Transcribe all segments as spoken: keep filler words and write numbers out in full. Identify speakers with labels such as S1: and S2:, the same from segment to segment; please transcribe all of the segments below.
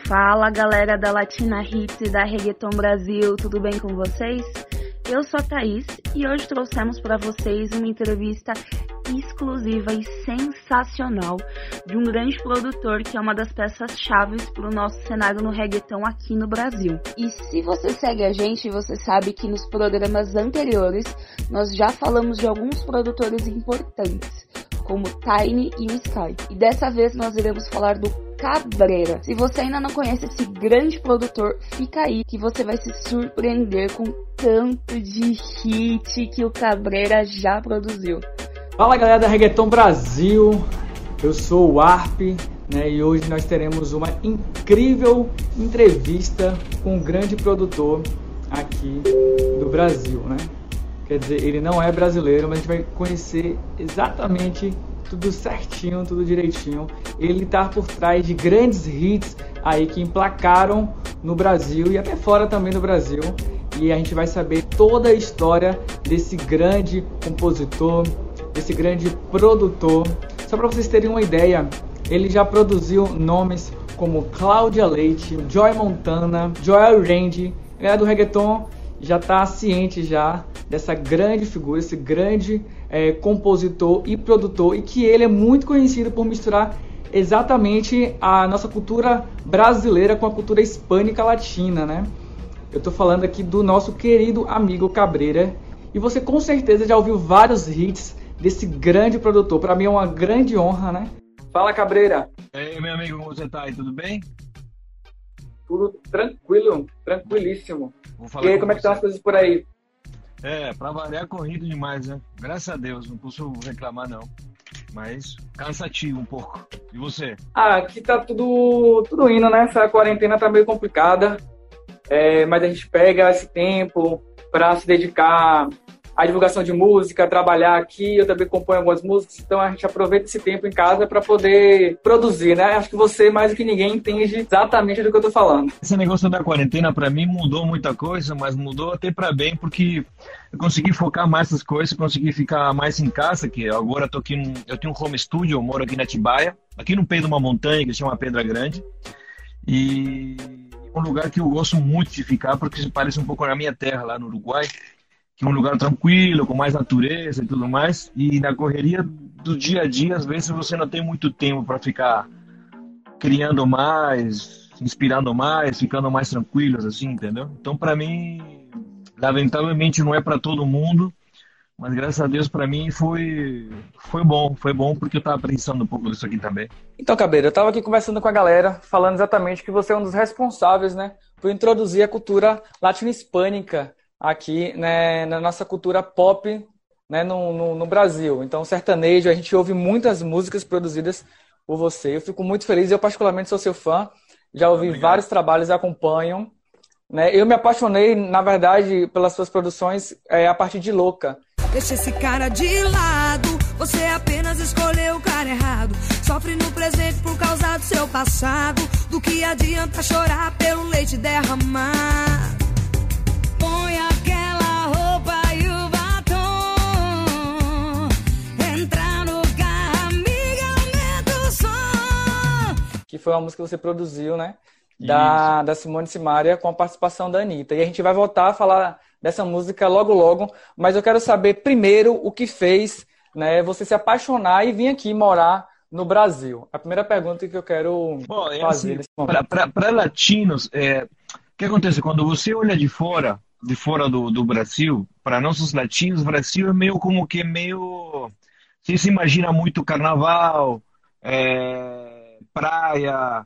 S1: Fala galera da Latina Hits e da Reggaeton Brasil, tudo bem com vocês? Eu sou a Thaís e hoje trouxemos para vocês uma entrevista exclusiva e sensacional de um grande produtor que é uma das peças-chave para o nosso cenário no reggaeton aqui no Brasil. E se você segue a gente, você sabe que nos programas anteriores nós já falamos de alguns produtores importantes, como Tiny e o Sky. E dessa vez nós iremos falar do Cabreira. Se você ainda não conhece esse grande produtor, fica aí que você vai se surpreender com tanto de hit que o Cabreira já produziu.
S2: Fala galera da Reggaeton Brasil, eu sou o Arp, né, e hoje nós teremos uma incrível entrevista com um grande produtor aqui do Brasil, né? Quer dizer, ele não é brasileiro, mas a gente vai conhecer exatamente tudo certinho, tudo direitinho. Ele tá por trás de grandes hits aí que emplacaram no Brasil e até fora também do Brasil. E a gente vai saber toda a história desse grande compositor, desse grande produtor. Só para vocês terem uma ideia, ele já produziu nomes como Cláudia Leite, Joy Montana, Joel Randy. A galera do reggaeton já tá ciente já dessa grande figura, esse grande é, compositor e produtor, e que ele é muito conhecido por misturar exatamente a nossa cultura brasileira com a cultura hispânica latina, né? Eu tô falando aqui do nosso querido amigo Cabreira, e você com certeza já ouviu vários hits desse grande produtor. Para mim é uma grande honra, né? Fala, Cabreira!
S3: E aí, meu amigo, como você tá aí? Tudo bem?
S2: Tudo tranquilo, tranquilíssimo.
S3: Vou falar
S2: e aí,
S3: com
S2: como é que
S3: você.
S2: estão as coisas por aí?
S3: É, pra variar, corrido demais, né? Graças a Deus, não posso reclamar não. Mas cansativo um pouco. E você?
S2: Ah, aqui tá tudo, tudo indo, né? Essa quarentena tá meio complicada. É, mas a gente pega esse tempo para se dedicar à divulgação de música, trabalhar aqui. Eu também componho algumas músicas, então a gente aproveita esse tempo em casa para poder produzir, né? Acho que você, mais do que ninguém, entende exatamente do que eu tô falando.
S3: Esse negócio da quarentena, pra mim, mudou muita coisa, mas mudou até pra bem, porque eu consegui focar mais nas coisas, consegui ficar mais em casa, que agora eu tô aqui num, eu tenho um home studio, eu moro aqui na Atibaia, aqui no peito de uma montanha que se chama Pedra Grande, e um lugar que eu gosto muito de ficar, porque se parece um pouco na minha terra, lá no Uruguai, que é um lugar tranquilo, com mais natureza e tudo mais, e na correria do dia a dia, às vezes você não tem muito tempo para ficar criando mais, inspirando mais, ficando mais tranquilos, assim, entendeu? Então, para mim, lamentavelmente não é para todo mundo, mas graças a Deus para mim foi, foi bom, foi bom porque eu estava pensando um pouco disso aqui também.
S2: Então, Cabreira, eu estava aqui conversando com a galera, falando exatamente que você é um dos responsáveis, né, por introduzir a cultura latino-hispânica aqui, né, na nossa cultura pop, né, no, no, no Brasil. Então, sertanejo, a gente ouve muitas músicas produzidas por você. Eu fico muito feliz, eu particularmente sou seu fã, já ouvi
S3: Obrigado.
S2: Vários trabalhos, acompanho. Né? Eu me apaixonei, na verdade, pelas suas produções é, a partir de Louca.
S4: Deixa esse cara de lado, você apenas escolheu o cara errado. Sofre no presente por causa do seu passado. Do que adianta chorar pelo leite derramar? Põe aquela roupa e o batom. Entra no carro, amiga, aumenta o som.
S2: Que foi uma música que você produziu, né? Da, da Simone Simaria, com a participação da Anitta. E a gente vai voltar a falar dessa música logo logo, mas eu quero saber primeiro o que fez, né, você se apaixonar e vir aqui morar no Brasil. A primeira pergunta que eu quero
S3: Bom, é
S2: fazer
S3: assim,
S2: nesse momento.
S3: para latinos, é, o que acontece? Quando você olha de fora, de fora do, do Brasil, para nossos latinos, o Brasil é meio como que meio... Você se imagina muito carnaval, é, praia,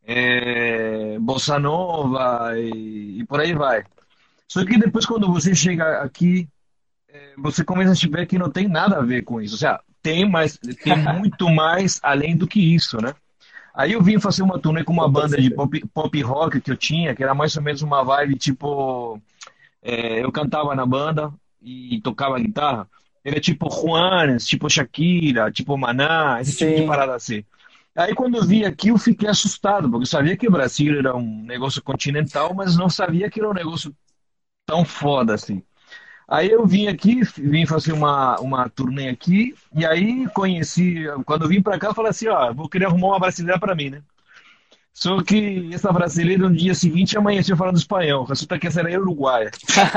S3: é, bossa nova e, e por aí vai. Só que depois, quando você chega aqui, é, você começa a ver que não tem nada a ver com isso. Ou seja, tem, mas tem muito mais além do que isso, né? Aí eu vim fazer uma turnê com uma banda de pop, pop rock que eu tinha, que era mais ou menos uma vibe tipo... É, eu cantava na banda e tocava guitarra. Era tipo Juanes, tipo Shakira, tipo Maná, esse tipo de
S2: Sim.
S3: parada assim. Aí quando eu vim aqui eu fiquei assustado, porque eu sabia que o Brasil era um negócio continental, mas não sabia que era um negócio tão foda assim. Aí eu vim aqui, vim fazer uma, uma turnê aqui, e aí conheci, quando eu vim pra cá, eu falei assim, ó, vou querer arrumar uma brasileira pra mim, né? Só que essa brasileira no dia seguinte amanheceu falando espanhol. Resulta que essa era uruguaia.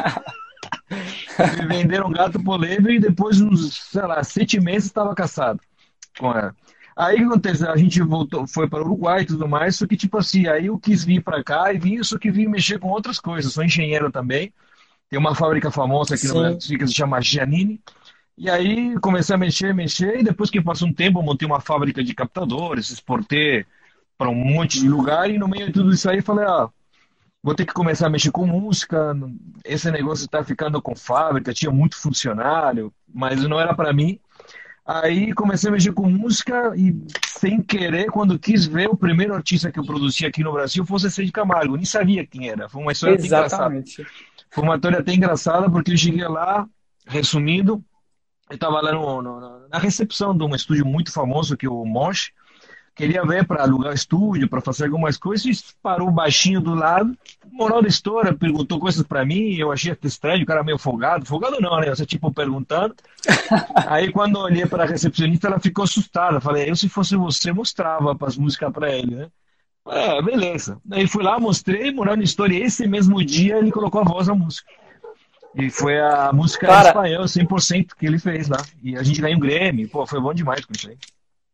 S3: Me venderam gato por lebre e depois, uns, sei lá, sete meses estava casado com ela. Aí o que acontece? A gente voltou, foi para o Uruguai e tudo mais, só que tipo assim, aí eu quis vir para cá e vim, só que vim mexer com outras coisas. Sou engenheiro também. Tem uma fábrica famosa aqui no
S2: Sim.
S3: Brasil que se chama Giannini. E aí comecei a mexer, mexer, e depois que passou um tempo, eu montei uma fábrica de captadores, exportei para um monte de lugar, e no meio de tudo isso aí falei, ah, vou ter que começar a mexer com música, esse negócio está ficando com fábrica, tinha muito funcionário, mas não era para mim. Aí comecei a mexer com música e, sem querer, quando quis ver, o primeiro artista que eu produzi aqui no Brasil fosse Zé de Camargo, nem sabia quem era, foi uma história até engraçada.
S2: Exatamente.
S3: Foi uma história até engraçada, porque eu cheguei lá, resumindo, eu estava lá no, no, na recepção de um estúdio muito famoso, que é o Mosh. Queria ver para alugar estúdio, para fazer algumas coisas, e parou baixinho do lado. Moral da história, perguntou coisas para mim, eu achei até estranho, o cara meio folgado. Folgado não, né? Você tipo perguntando. Aí quando eu olhei para a recepcionista, ela ficou assustada. Falei, eu se fosse você, mostrava as músicas para ele, né? É, beleza. Aí fui lá, mostrei, moral da história, esse mesmo dia ele colocou a voz na música. E foi a música em
S2: Cara,
S3: espanhol, cem por cento que ele fez lá. E a gente ganhou um Grammy. Pô, foi bom demais com isso aí.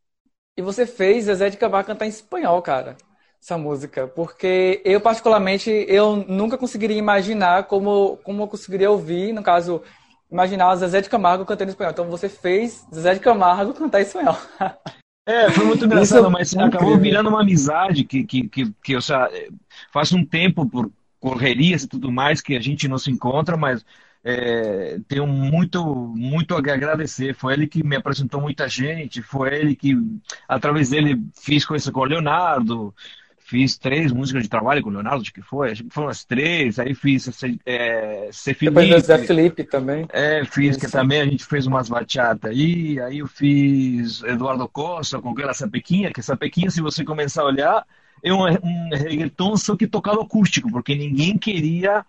S2: e você fez Zezé de Camargo cantar em espanhol, cara, essa música. Porque eu, particularmente, eu nunca conseguiria imaginar como, como eu conseguiria ouvir, no caso, imaginar o Zezé de Camargo cantando em espanhol. Então você fez Zezé de Camargo cantar em espanhol.
S3: É, foi muito
S2: Isso
S3: engraçado, mas
S2: é
S3: acabou
S2: incrível.
S3: virando uma amizade que, que, que, que eu sa- faz um tempo, por correrias e tudo mais, que a gente não se encontra, mas é, tenho muito, muito a agradecer. Foi ele que me apresentou muita gente, foi ele que, através dele, fiz coisa com o Leonardo, fiz três músicas de trabalho com o Leonardo, acho que foi, acho que foram as três, aí fiz é, C.
S2: Depois do Zé
S3: Felipe.
S2: Felipe também.
S3: É, fiz, que
S2: Isso.
S3: também a gente fez umas bachata aí, aí eu fiz Eduardo Costa com aquela sapequinha, que sapequinha, se você começar a olhar, é um, um reggaeton só que tocado acústico, porque ninguém queria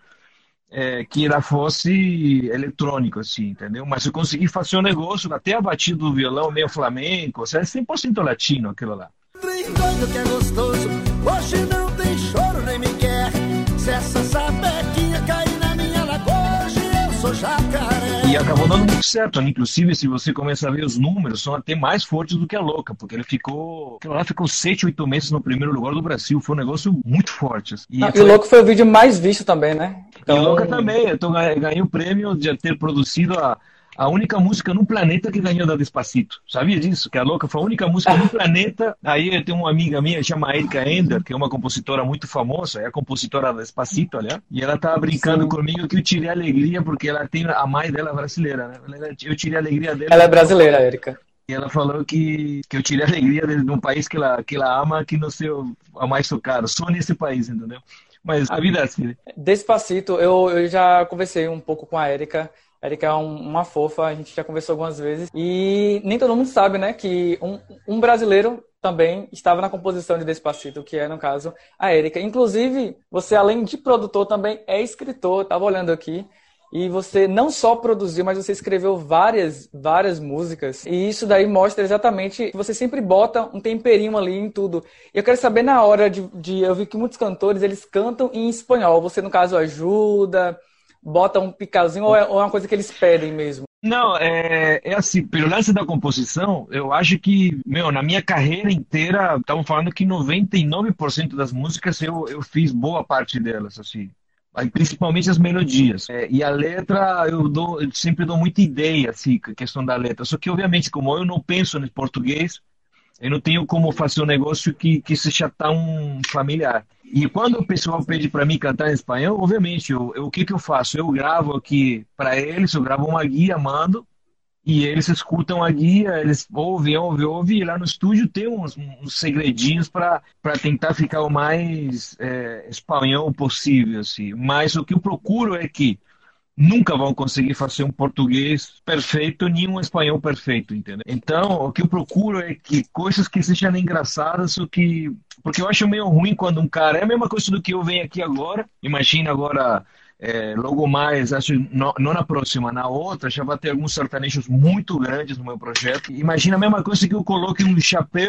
S3: é, que ela fosse eletrônico, assim, entendeu? Mas eu consegui fazer um negócio, até a batida do violão meio flamenco, ou seja, é cem por cento latino aquilo lá.
S5: Trem doido que é gostoso, hoje não tem choro nem me quer. Se essa sapequinha cair na minha lagoa, hoje eu sou jacaré.
S3: E acabou dando muito certo, né? Inclusive, se você começa a ver os números, são até mais fortes do que a Louca, porque ele ficou, aquilo lá ficou sete, oito meses no primeiro lugar do Brasil, foi um negócio muito forte, assim. E
S2: Não, e o
S3: foi,
S2: Louco foi o vídeo mais visto também, né?
S3: e Louca
S2: Então,
S3: também, eu tô, ganhei ganhei o prêmio de ter produzido a, a única música no planeta que ganhou da Despacito. Sabia disso? Que a Louca foi a única música no planeta. Aí eu tenho uma amiga minha, chama Erika Ender, que é uma compositora muito famosa, é a compositora da Despacito, aliás, e ela tava brincando
S2: sim,
S3: comigo que eu tirei alegria, porque ela tem a mãe dela brasileira, né? Ela- Eu tirei a alegria dela
S2: ela é
S3: porque ela
S2: brasileira,
S3: falou,
S2: Erika.
S3: e ela falou que, que eu tirei a alegria de, de um país que ela, que ela ama, que não sei o a mais tocado, só nesse país, entendeu? Mas a vida é assim, né?
S2: Despacito, eu, eu já conversei um pouco com a Erika. A Erika é um- uma fofa, a gente já conversou algumas vezes. E nem todo mundo sabe, né, que um, um brasileiro também estava na composição de Despacito, que é, no caso, a Erika. Inclusive, você, além de produtor, também é escritor. Estava olhando aqui. E você não só produziu, mas você escreveu várias, várias músicas. E isso daí mostra exatamente que você sempre bota um temperinho ali em tudo. E eu quero saber na hora de, de... Eu vi que muitos cantores, eles cantam em espanhol. Você, no caso, ajuda, bota um picalzinho, ou é, ou é uma coisa que eles pedem mesmo?
S3: Não, é, é assim, pelo lance da composição, eu acho que, meu, na minha carreira inteira, estavam falando que noventa e nove por cento das músicas eu, eu fiz boa parte delas, assim. Aí, principalmente as melodias. É, e a letra, eu, dou, eu sempre dou muita ideia, assim, com a questão da letra. Só que, obviamente, como eu não penso em português, eu não tenho como fazer um negócio que, que seja tão familiar. E quando o pessoal pede para mim cantar em espanhol, obviamente, eu, eu, o que, que eu faço? Eu gravo aqui para eles, eu gravo uma guia, mando, e eles escutam a guia, eles ouvem, ouvem, ouvem, e lá no estúdio tem uns, uns segredinhos para para tentar ficar o mais é, espanhol possível, assim. Mas o que eu procuro é que nunca vão conseguir fazer um português perfeito nem um espanhol perfeito, entendeu? Então, o que eu procuro é que coisas que sejam engraçadas, o que porque eu acho meio ruim quando um cara é a mesma coisa do que eu venho aqui agora. Imagina agora é, logo mais, acho não, não na próxima, na outra já vai ter alguns sertanejos muito grandes no meu projeto. Imagina a mesma coisa que eu coloque um chapéu,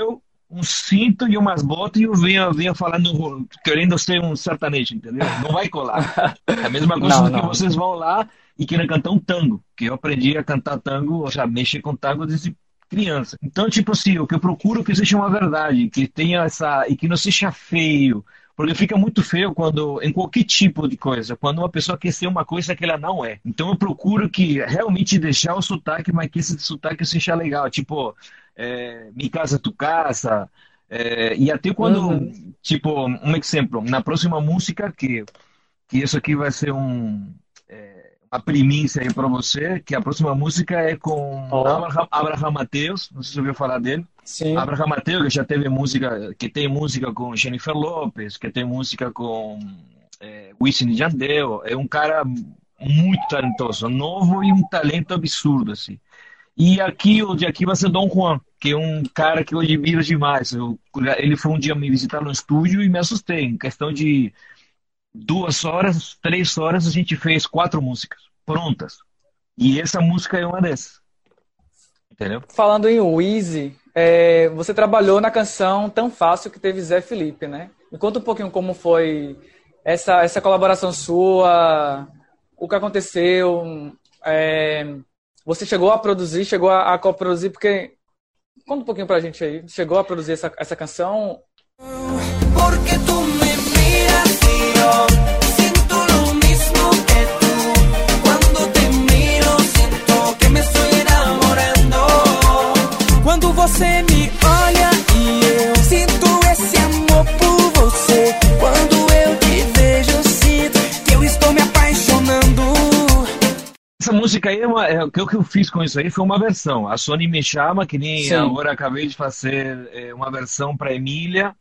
S3: um cinto e umas botas e eu venho, venho falando, querendo ser um sertanejo, entendeu? Não vai colar. É a mesma coisa
S2: Não,
S3: do que
S2: não.
S3: vocês vão lá e querem cantar um tango, que eu aprendi a cantar tango, ou seja, mexer com tango desde criança. Então, tipo assim, o que eu procuro é que seja uma verdade, que tenha essa, e que não seja feio, porque fica muito feio quando, em qualquer tipo de coisa, quando uma pessoa quer ser uma coisa que ela não é. Então eu procuro que realmente deixar o sotaque, mas que esse sotaque seja legal. Tipo, é, mi casa, tu casa. É, e até quando,
S2: Uhum.
S3: tipo, um exemplo, na próxima música, que, que isso aqui vai ser um, é, uma primícia aí para você, que a próxima música é com
S2: Ó,
S3: Abraham, Abraham Mateus, não sei se você ouviu falar dele.
S2: sim.
S3: Abraham Mateo, que já teve música, que tem música com Jennifer Lopez, que tem música com é, Wisin e Yandel, é um cara muito talentoso, novo e um talento absurdo, assim. E aqui, o de aqui vai ser Dom Juan, que é um cara que eu admiro demais. Eu, ele foi um dia me visitar no estúdio e me assustei. Em questão de duas horas, três horas, a gente fez quatro músicas prontas. E essa música é uma dessas, entendeu?
S2: Falando em Wheezy, é, você trabalhou na canção Tão Fácil que teve Zé Felipe, né? Me conta um pouquinho como foi essa, essa colaboração sua, o que aconteceu, é, você chegou a produzir, chegou a, a coproduzir, porque... Conta um pouquinho pra gente aí, chegou a produzir essa, essa canção?
S4: Porque tú me miras y yo siento lo mismo que tú. Cuando te miro siento que me estoy enamorando. Quando você me olha e eu sinto esse amor por você. Quando eu te vejo eu sinto que eu estou me apaixonando.
S3: Essa música aí, é uma, é, o que eu fiz com isso aí foi uma versão. A Sony me chama, que nem
S2: Sim.
S3: agora acabei de fazer é, uma versão para Emília.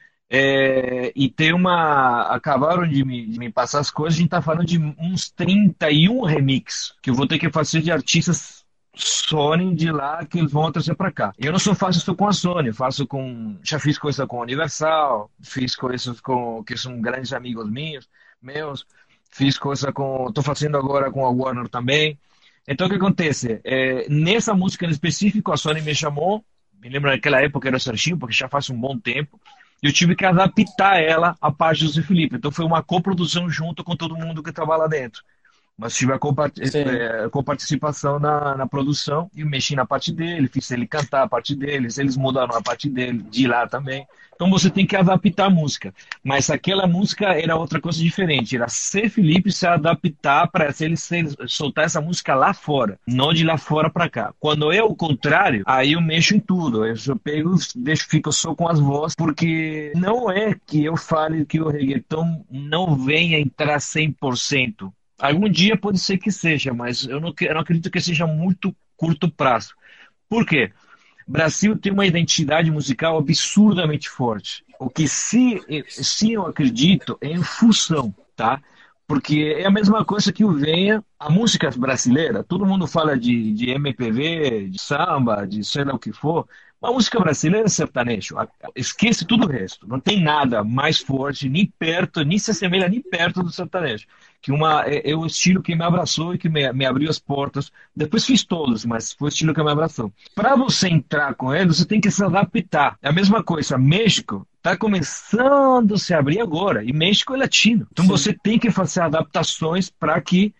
S3: É, e tem uma. Acabaram de me, de me passar as coisas, a gente tá falando de uns trinta e um remix que eu vou ter que fazer de artistas Sony de lá que eles vão trazer para cá. Eu não só faço isso com a Sony, eu faço com. Já fiz coisa com a Universal, fiz coisas com. Que são grandes amigos meus, meus. Fiz coisa com. Estou fazendo agora com a Warner também. Então o que acontece? É, nessa música em específico, a Sony me chamou. Me lembro naquela época era o Serginho, porque já faz um bom tempo. E eu tive que adaptar ela à parte do Zé Felipe. Então foi uma coprodução junto com todo mundo que estava lá dentro. Mas tive a compa-
S2: Sim.
S3: eh, coparticipação na, na produção e mexi na parte dele, fiz ele cantar a parte deles, eles mudaram a parte dele, de lá também. Então você tem que adaptar a música. Mas aquela música era outra coisa diferente. Era Zé Felipe se adaptar para ele se- soltar essa música lá fora, não de lá fora para cá. Quando é o contrário, aí eu mexo em tudo. Eu só pego, deixo, fico só com as vozes, porque não é que eu fale que o reggaeton não venha entrar cem por cento. Algum dia pode ser que seja, mas eu não, que- eu não acredito que seja muito curto prazo. Por quê? Brasil tem uma identidade musical absurdamente forte. O que se, se eu acredito é em fusão, tá? Porque é a mesma coisa que o venha a música brasileira. Todo mundo fala de, de M P B, de samba, de sei lá o que for. A música brasileira é sertanejo. Esquece tudo o resto. Não tem nada mais forte, nem perto, nem se assemelha nem perto do sertanejo. Que uma, é, é o estilo que me abraçou e que me, me abriu as portas. Depois fiz todos, mas foi o estilo que me abraçou. Para você entrar com ele, você tem que se adaptar. É a mesma coisa. México está começando a se abrir agora. E México é latino. Então
S2: Sim.
S3: você tem que fazer adaptações para que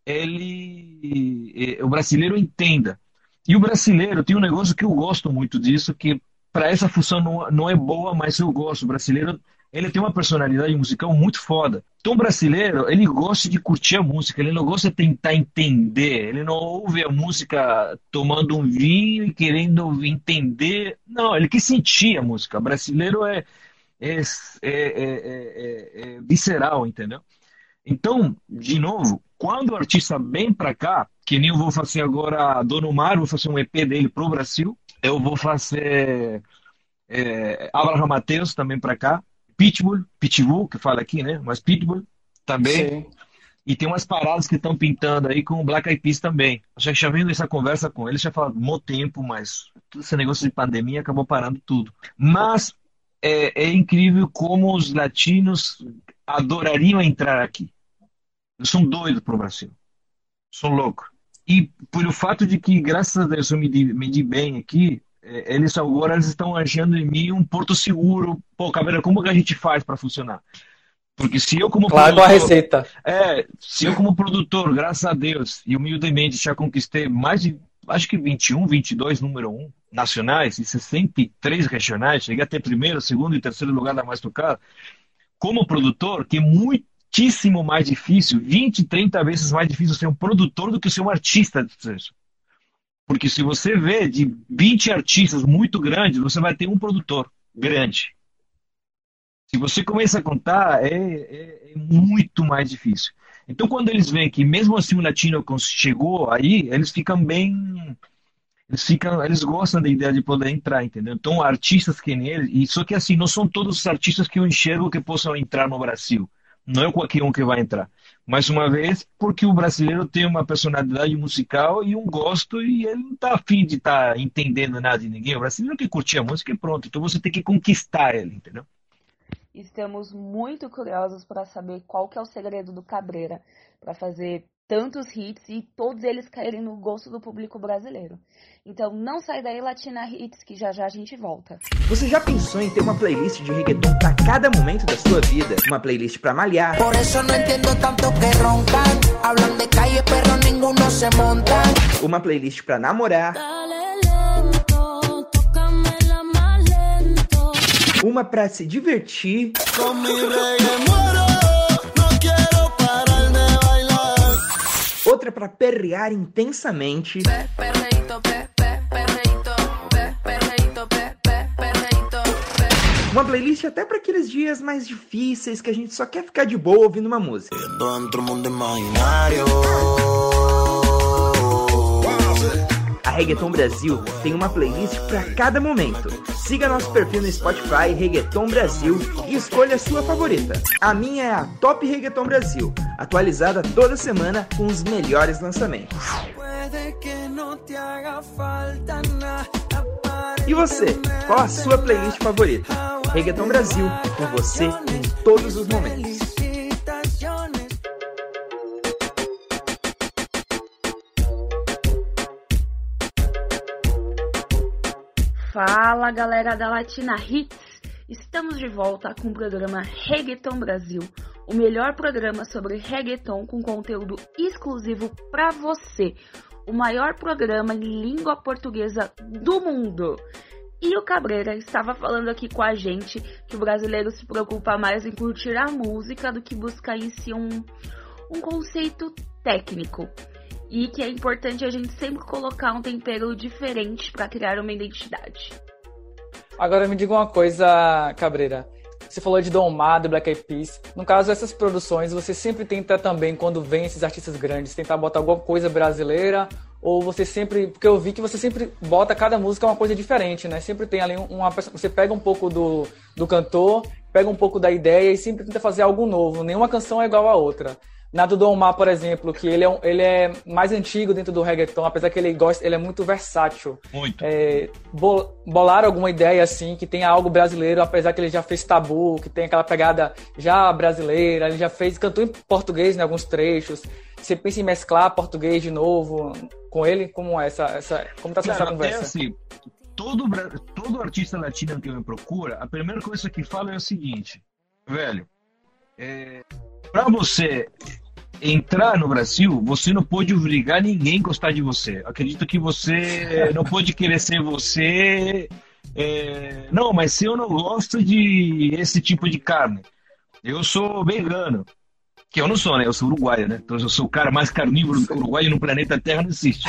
S3: ele, eh, o brasileiro entenda. E o brasileiro tem um negócio que eu gosto muito disso, que para essa função não, não é boa, mas eu gosto. O brasileiro, ele tem uma personalidade musical muito foda. Então o brasileiro, ele gosta de curtir a música, ele não gosta de tentar entender, ele não ouve a música tomando um vinho e querendo entender. Não, ele quer sentir a música. O brasileiro é, é, é, é, é, é visceral, entendeu? Então, de novo, quando o artista vem para cá, que nem eu vou fazer agora Dona Mar, vou fazer um E P dele pro Brasil, eu vou fazer é, Abraham Mateus também para cá, Pitbull, Pitbull, que fala aqui, né? Mas Pitbull também.
S2: Sim.
S3: E tem umas paradas que estão pintando aí com o Black Eyed Peas também. Já já vendo essa conversa com ele, já fala um tempo, mas todo esse negócio de pandemia acabou parando tudo. Mas é, é incrível como os latinos adorariam entrar aqui. Eles são doidos pro Brasil. São loucos. E por o fato de que, graças a Deus, eu me di, me di bem aqui, eles agora eles estão achando em mim um porto seguro. Pô, Caveira, como que a gente faz para funcionar? Porque se eu como
S2: claro,
S3: produtor,
S2: a receita.
S3: É, se eu como produtor, graças a Deus, e humildemente já conquistei mais de, acho que vinte e um, vinte e dois número um nacionais e sessenta e três regionais, cheguei a ter primeiro, segundo e terceiro lugar da mais tocada, como produtor, que é muitíssimo mais difícil, vinte, trinta vezes mais difícil ser um produtor do que ser um artista de sucesso. Porque se você vê de vinte artistas muito grandes, você vai ter um produtor grande. Se você começa a contar, é, é, é muito mais difícil. Então, quando eles veem que mesmo assim o latino chegou aí, eles ficam bem... Eles, ficam, eles gostam da ideia de poder entrar, entendeu? Então, artistas que nem eles... E só que assim, não são todos os artistas que eu enxergo que possam entrar no Brasil. Não é qualquer um que vai entrar. Mais uma vez, porque o brasileiro tem uma personalidade musical e um gosto, e ele não está afim de estar tá entendendo nada de ninguém. O brasileiro que curte a música e pronto. Então, você tem que conquistar ele, entendeu?
S1: Estamos muito curiosos para saber qual que é o segredo do Cabreira para fazer tantos hits e todos eles caírem no gosto do público brasileiro. Então não sai daí, Latina Hits, que já já a gente volta.
S6: Você já pensou em ter uma playlist de reggaeton para cada momento da sua vida? Uma playlist para malhar?
S7: Por eso no entiendo tanto que roncan. Hablan de calle, pero ninguno se monta.
S6: Uma playlist para namorar? Uma pra se divertir.
S5: Com mi reggae muero, no quiero parar de bailar.
S6: Outra pra perrear intensamente.
S7: Pe, perreito, pe, pe, perreito, pe, perreito, pe, pe, perreito, pe.
S6: Uma playlist até pra aqueles dias mais difíceis que a gente só quer ficar de boa ouvindo uma música.
S5: Dentro do mundo imaginário.
S6: A Reggaeton Brasil tem uma playlist para cada momento. Siga nosso perfil no Spotify, Reggaeton Brasil, e escolha a sua favorita. A minha é a Top Reggaeton Brasil, atualizada toda semana com os melhores lançamentos. E você, qual a sua playlist favorita? Reggaeton Brasil, com você em todos os momentos.
S1: Fala, galera da Latina Hits! Estamos de volta com o programa Reggaeton Brasil, o melhor programa sobre reggaeton com conteúdo exclusivo para você, o maior programa em língua portuguesa do mundo. E o Cabreira estava falando aqui com a gente que o brasileiro se preocupa mais em curtir a música do que buscar em si um, um conceito técnico. E que é importante a gente sempre colocar um tempero diferente para criar uma identidade.
S2: Agora me diga uma coisa, Cabreira. Você falou de Don Omar, do Black Eyed Peas. No caso dessas produções, você sempre tenta também, quando vem esses artistas grandes, tentar botar alguma coisa brasileira? Ou você sempre... Porque eu vi que você sempre bota cada música uma coisa diferente, né? Sempre tem ali uma... Você pega um pouco do, do cantor, pega um pouco da ideia e sempre tenta fazer algo novo. Nenhuma canção é igual a outra. Na do Don Omar, por exemplo, que ele é, um, ele é mais antigo dentro do reggaeton, apesar que ele gosta, ele é muito versátil.
S3: Muito.
S2: É, bol, bolaram alguma ideia assim, que tenha algo brasileiro, apesar que ele já fez Tabu, que tem aquela pegada já brasileira, ele já fez, cantou em português em alguns trechos. Você pensa em mesclar português de novo com ele? Como é essa, essa, como tá sendo essa conversa?
S3: É assim, todo, todo artista latino que me procura, a primeira coisa que fala é o seguinte, velho, é, para você entrar no Brasil, você não pode obrigar ninguém a gostar de você. Acredito que você não pode querer ser você. É... Não, mas se eu não gosto de esse tipo de carne, eu sou vegano. Que eu não sou, né? Eu sou uruguaio, né? Então eu sou o cara mais carnívoro do que o uruguaio no planeta Terra não existe.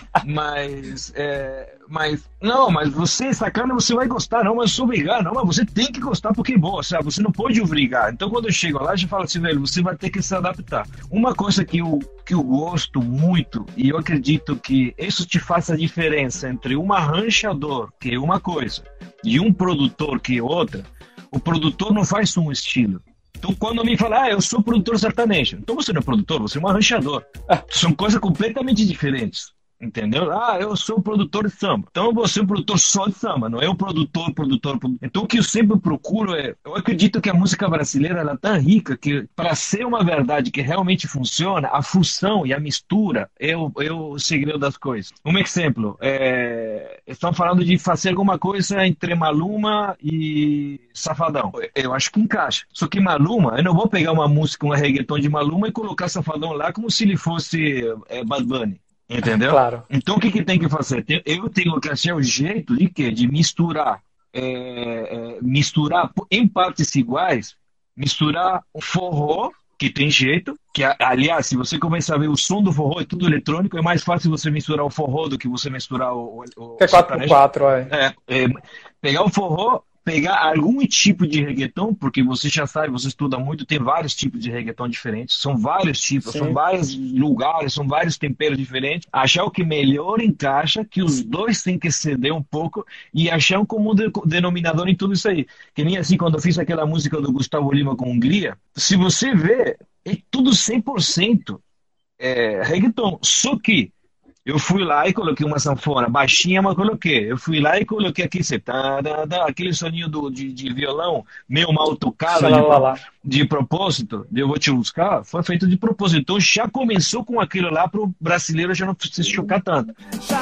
S3: Mas, é, mas, não, mas você, essa carne você vai gostar, não, mas eu sou vegano, não, mas você tem que gostar porque é bom, sabe? Você não pode obrigar. Então quando eu chego lá, eu falo assim, velho, você vai ter que se adaptar. Uma coisa que eu, que eu gosto muito, e eu acredito que isso te faça a diferença entre um arranjador, que é uma coisa, e um produtor, que é outra, o produtor não faz um estilo. Então, quando me fala, ah, eu sou produtor sertanejo. Então, você não é produtor, você é um arranjador. São coisas completamente diferentes. Entendeu? Ah, eu sou um produtor de samba. Então eu vou ser um produtor só de samba, não é um produtor, produtor, produtor. Então o que eu sempre procuro é, eu acredito que a música brasileira ela é tão rica que para ser uma verdade que realmente funciona, a fusão e a mistura é o, é o segredo das coisas. Um exemplo, é, estão falando de fazer alguma coisa entre Maluma e Safadão. Eu acho que encaixa. Só que Maluma, eu não vou pegar uma música, um reggaeton de Maluma e colocar Safadão lá como se ele fosse é, Bad Bunny. Entendeu?
S2: Claro.
S3: Então o que que tem que fazer? Eu tenho que achar o jeito de quê? De misturar, é, é, misturar em partes iguais, misturar o forró, que tem jeito, que aliás, se você começar a ver o som do forró, é tudo eletrônico, é mais fácil você misturar o forró do que você misturar o... o, o
S2: é quatro por quatro, é.
S3: É, é. Pegar o forró, pegar algum tipo de reggaeton, porque você já sabe, você estuda muito, tem vários tipos de reggaeton diferentes, são vários tipos, Sim. são vários lugares, são vários temperos diferentes, achar o que melhor encaixa, que os dois têm que ceder um pouco e achar um comum denominador em tudo isso aí. Que nem assim, quando eu fiz aquela música do Gustavo Lima com Hungria, se você vê, é tudo cem por cento é, reggaeton, só que eu fui lá e coloquei uma sanfona baixinha, mas coloquei. Eu fui lá e coloquei aqui, você tá, tá, tá, aquele soninho do, de, de violão meio mal tocado, de, de propósito, de eu vou te buscar, foi feito de propósito. Então já começou com aquilo lá para o brasileiro já não se chocar tanto.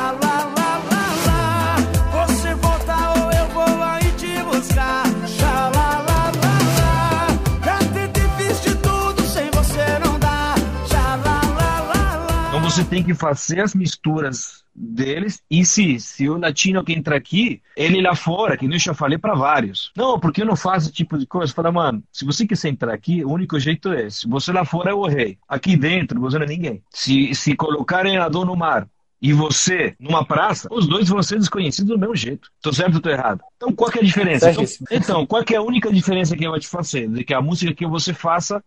S5: Você volta ou eu vou aí te buscar.
S3: Você tem que fazer as misturas deles e se, se o latino que entra aqui, ele lá fora, que eu já falei para vários. Não, porque eu não faço esse tipo de coisa. Fala, mano, se você quiser entrar aqui, o único jeito é esse. Você lá fora é o rei. Aqui dentro você não é ninguém. Se, se colocarem a dor no mar e você numa praça, os dois vão ser desconhecidos do mesmo jeito. Tô certo ou tô errado? Então qual que é a diferença? Então, então, qual que é a única diferença que eu vou te fazer? De que a música que você faça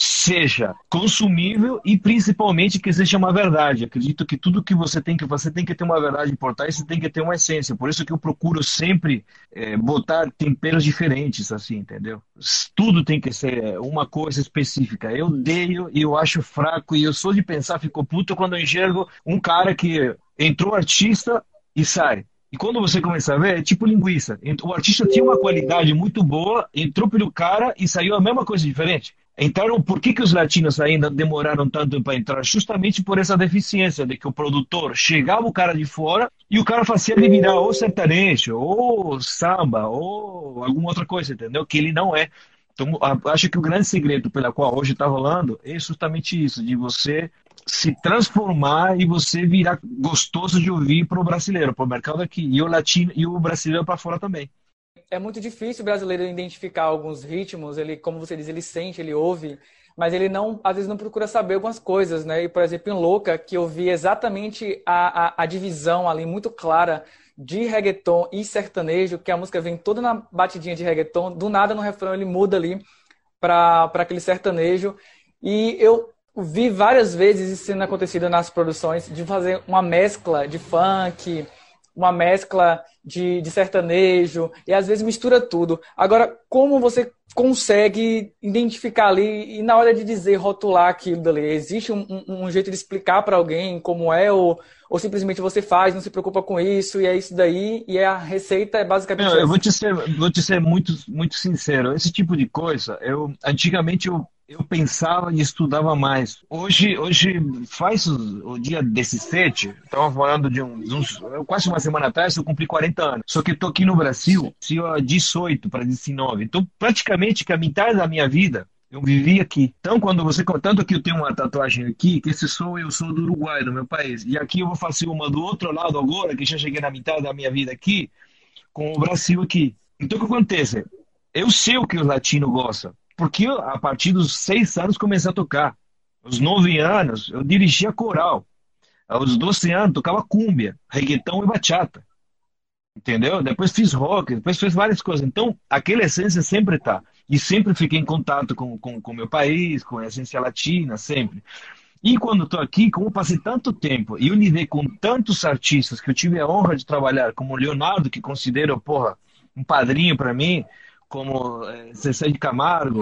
S3: seja consumível e principalmente que seja uma verdade. Acredito que tudo que você tem que fazer tem que ter uma verdade por trás, você tem que ter uma essência. Por isso que eu procuro sempre é, botar temperos diferentes, assim, entendeu? Tudo tem que ser uma coisa específica. Eu odeio e eu acho fraco e eu sou de pensar, fico puto quando eu enxergo um cara que entrou artista e sai. E quando você começa a ver, é tipo linguiça. O artista tinha uma qualidade muito boa, entrou pelo cara e saiu a mesma coisa diferente. Então, por que que os latinos ainda demoraram tanto para entrar? Justamente por essa deficiência de que o produtor chegava o cara de fora e o cara fazia ele virar ou sertanejo, ou samba, ou alguma outra coisa, entendeu? Que ele não é. Então, acho que o grande segredo pela qual hoje está rolando é justamente isso, de você se transformar e você virar gostoso de ouvir para o brasileiro, para o mercado aqui, e o latino e o brasileiro para fora também.
S2: É muito difícil o brasileiro identificar alguns ritmos, ele, como você diz, ele sente, ele ouve, mas ele não, às vezes não procura saber algumas coisas, né? E, por exemplo, em Louca, que eu vi exatamente a, a, a divisão ali muito clara de reggaeton e sertanejo, que a música vem toda na batidinha de reggaeton, do nada no refrão ele muda ali para aquele sertanejo, e eu vi várias vezes isso sendo acontecido nas produções, de fazer uma mescla de funk, uma mescla de, de sertanejo, e às vezes mistura tudo. Agora, como você consegue identificar ali, e na hora de dizer, rotular aquilo dali? Existe um, um, um jeito de explicar para alguém como é, ou, ou simplesmente você faz, não se preocupa com isso, e é isso daí, e a receita é basicamente
S3: não,
S2: essa?
S3: Eu vou te ser, vou te ser muito, muito sincero, esse tipo de coisa, eu, antigamente eu Eu pensava e estudava mais. Hoje, hoje faz o, o dia dezessete, estava falando de, um, de uns, quase uma semana atrás, eu cumpri quarenta anos. Só que estou aqui no Brasil, dezoito para dezenove. Então, praticamente que a metade da minha vida eu vivi aqui. Então, quando você... Tanto que eu tenho uma tatuagem aqui, que esse sou eu sou do Uruguai, do meu país. E aqui eu vou fazer uma do outro lado agora, que já cheguei na metade da minha vida aqui, com o Brasil aqui. Então, o que acontece? Eu sei o que os latinos gostam. Porque eu, a partir dos seis anos, comecei a tocar. Aos nove anos, eu dirigia coral. Aos doze anos, tocava cúmbia, reggaeton e bachata. Entendeu? Depois fiz rock, depois fiz várias coisas. Então, aquela essência sempre está. E sempre fiquei em contato com o com, com meu país, com a essência latina, sempre. E quando estou aqui, como passei tanto tempo, e eu lidei com tantos artistas que eu tive a honra de trabalhar, como o Leonardo, que considero, porra, um padrinho para mim, como é, Zezé de Camargo,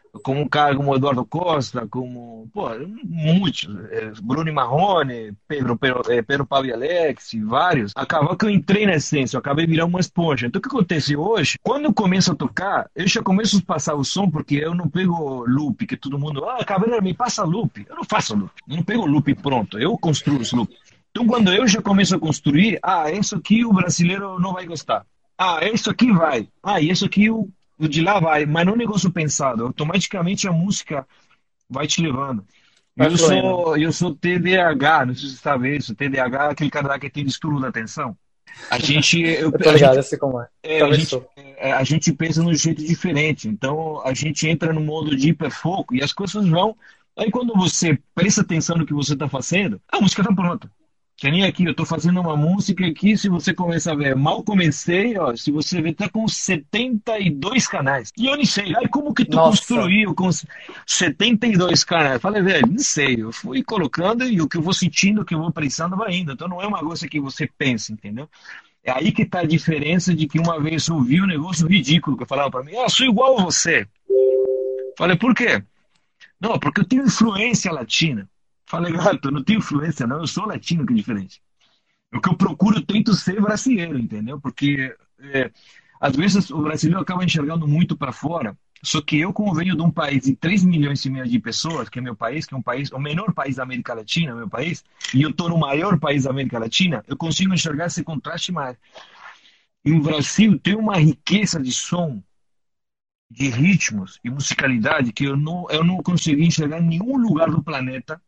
S3: como um cara como Eduardo Costa, como, pô, muitos, é, Bruno Marrone, Pedro, Pedro, é, Pedro Pablo Alex, vários. Acabou que eu entrei na essência, eu acabei virando uma esponja. Então o que acontece hoje? Quando eu começo a tocar, eu já começo a passar o som, porque eu não pego loop, que todo mundo, ah, Caveira, me passa loop. Eu não faço loop, eu não pego loop pronto, eu construo os loops. Então quando eu já começo a construir, ah, isso aqui o brasileiro não vai gostar. Ah, isso aqui vai. Ah, e isso aqui o o de lá vai, mas não é um negócio pensado. Automaticamente a música vai te levando.
S8: Vai
S3: Eu
S8: fluindo.
S3: sou, eu sou T D A H, não sei se você sabe isso. T D A H é aquele cara que tem distúrbio da atenção. A gente, eu,
S8: Eu tô
S3: a
S8: ligado,
S3: gente,
S8: eu sei como é.
S3: é, a
S8: Também
S3: gente,
S8: sou.
S3: é, a gente pensa de um jeito diferente. Então a gente entra no modo de hiperfoco e as coisas vão. Aí quando você presta atenção no que você está fazendo, a música está pronta. Que nem aqui, eu tô fazendo uma música aqui, se você começar a ver, mal comecei, ó, se você ver, tá com setenta e dois canais. E eu nem sei, ai, como que tu
S8: Nossa.
S3: construiu com setenta e dois canais? Falei, velho, não sei, eu fui colocando e o que eu vou sentindo, o que eu vou pensando vai indo. Então não é uma coisa que você pensa, entendeu? É aí que tá a diferença de que uma vez eu ouvi um negócio ridículo que falava pra mim, ah, sou igual a você. Falei, por quê? Não, porque eu tenho influência latina. Falei, gato, eu não tenho influência, não, eu sou latino, que é diferente. O que eu procuro, eu tento ser brasileiro, entendeu? Porque é, às vezes o brasileiro acaba enxergando muito para fora, só que eu, como venho de um país de três milhões e meio de pessoas, que é meu país, que é um país, o menor país da América Latina, meu país, e eu estou no maior país da América Latina, eu consigo enxergar esse contraste mais. E o Brasil tem uma riqueza de som, de ritmos e musicalidade que eu não, eu não consegui enxergar em nenhum lugar do planeta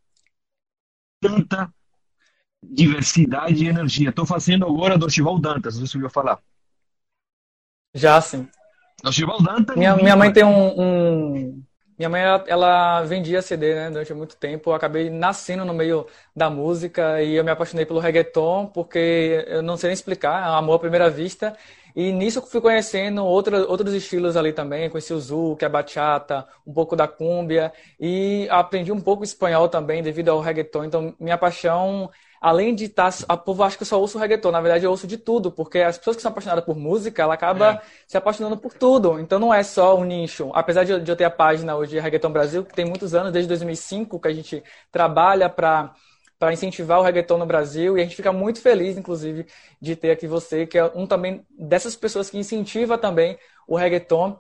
S3: tanta diversidade e energia. Estou fazendo agora Dorival Dantas, não sei se você ouviu falar.
S8: Já sim.
S3: Dorival Dantas
S8: Minha,
S3: e
S8: minha mãe tem um, um- Minha mãe, ela, ela vendia C D, né, durante muito tempo. Eu acabei nascendo no meio da música e eu me apaixonei pelo reggaeton porque eu não sei nem explicar, é um amor à primeira vista. E nisso eu fui conhecendo outra, outros estilos ali também. Conheci o zouk, a bachata, um pouco da cúmbia e aprendi um pouco espanhol também devido ao reggaeton. Então, minha paixão, além de estar... A povo acha que eu só ouço reggaeton. Na verdade, eu ouço de tudo, porque as pessoas que são apaixonadas por música, ela acaba
S3: É.
S8: se apaixonando por tudo. Então, não é só um nicho. Apesar de eu, de eu ter a página hoje Reggaeton Brasil, que tem muitos anos, desde dois mil e cinco, que a gente trabalha para para incentivar o reggaeton no Brasil, e a gente fica muito feliz, inclusive, de ter aqui você, que é um também dessas pessoas que incentiva também o reggaeton.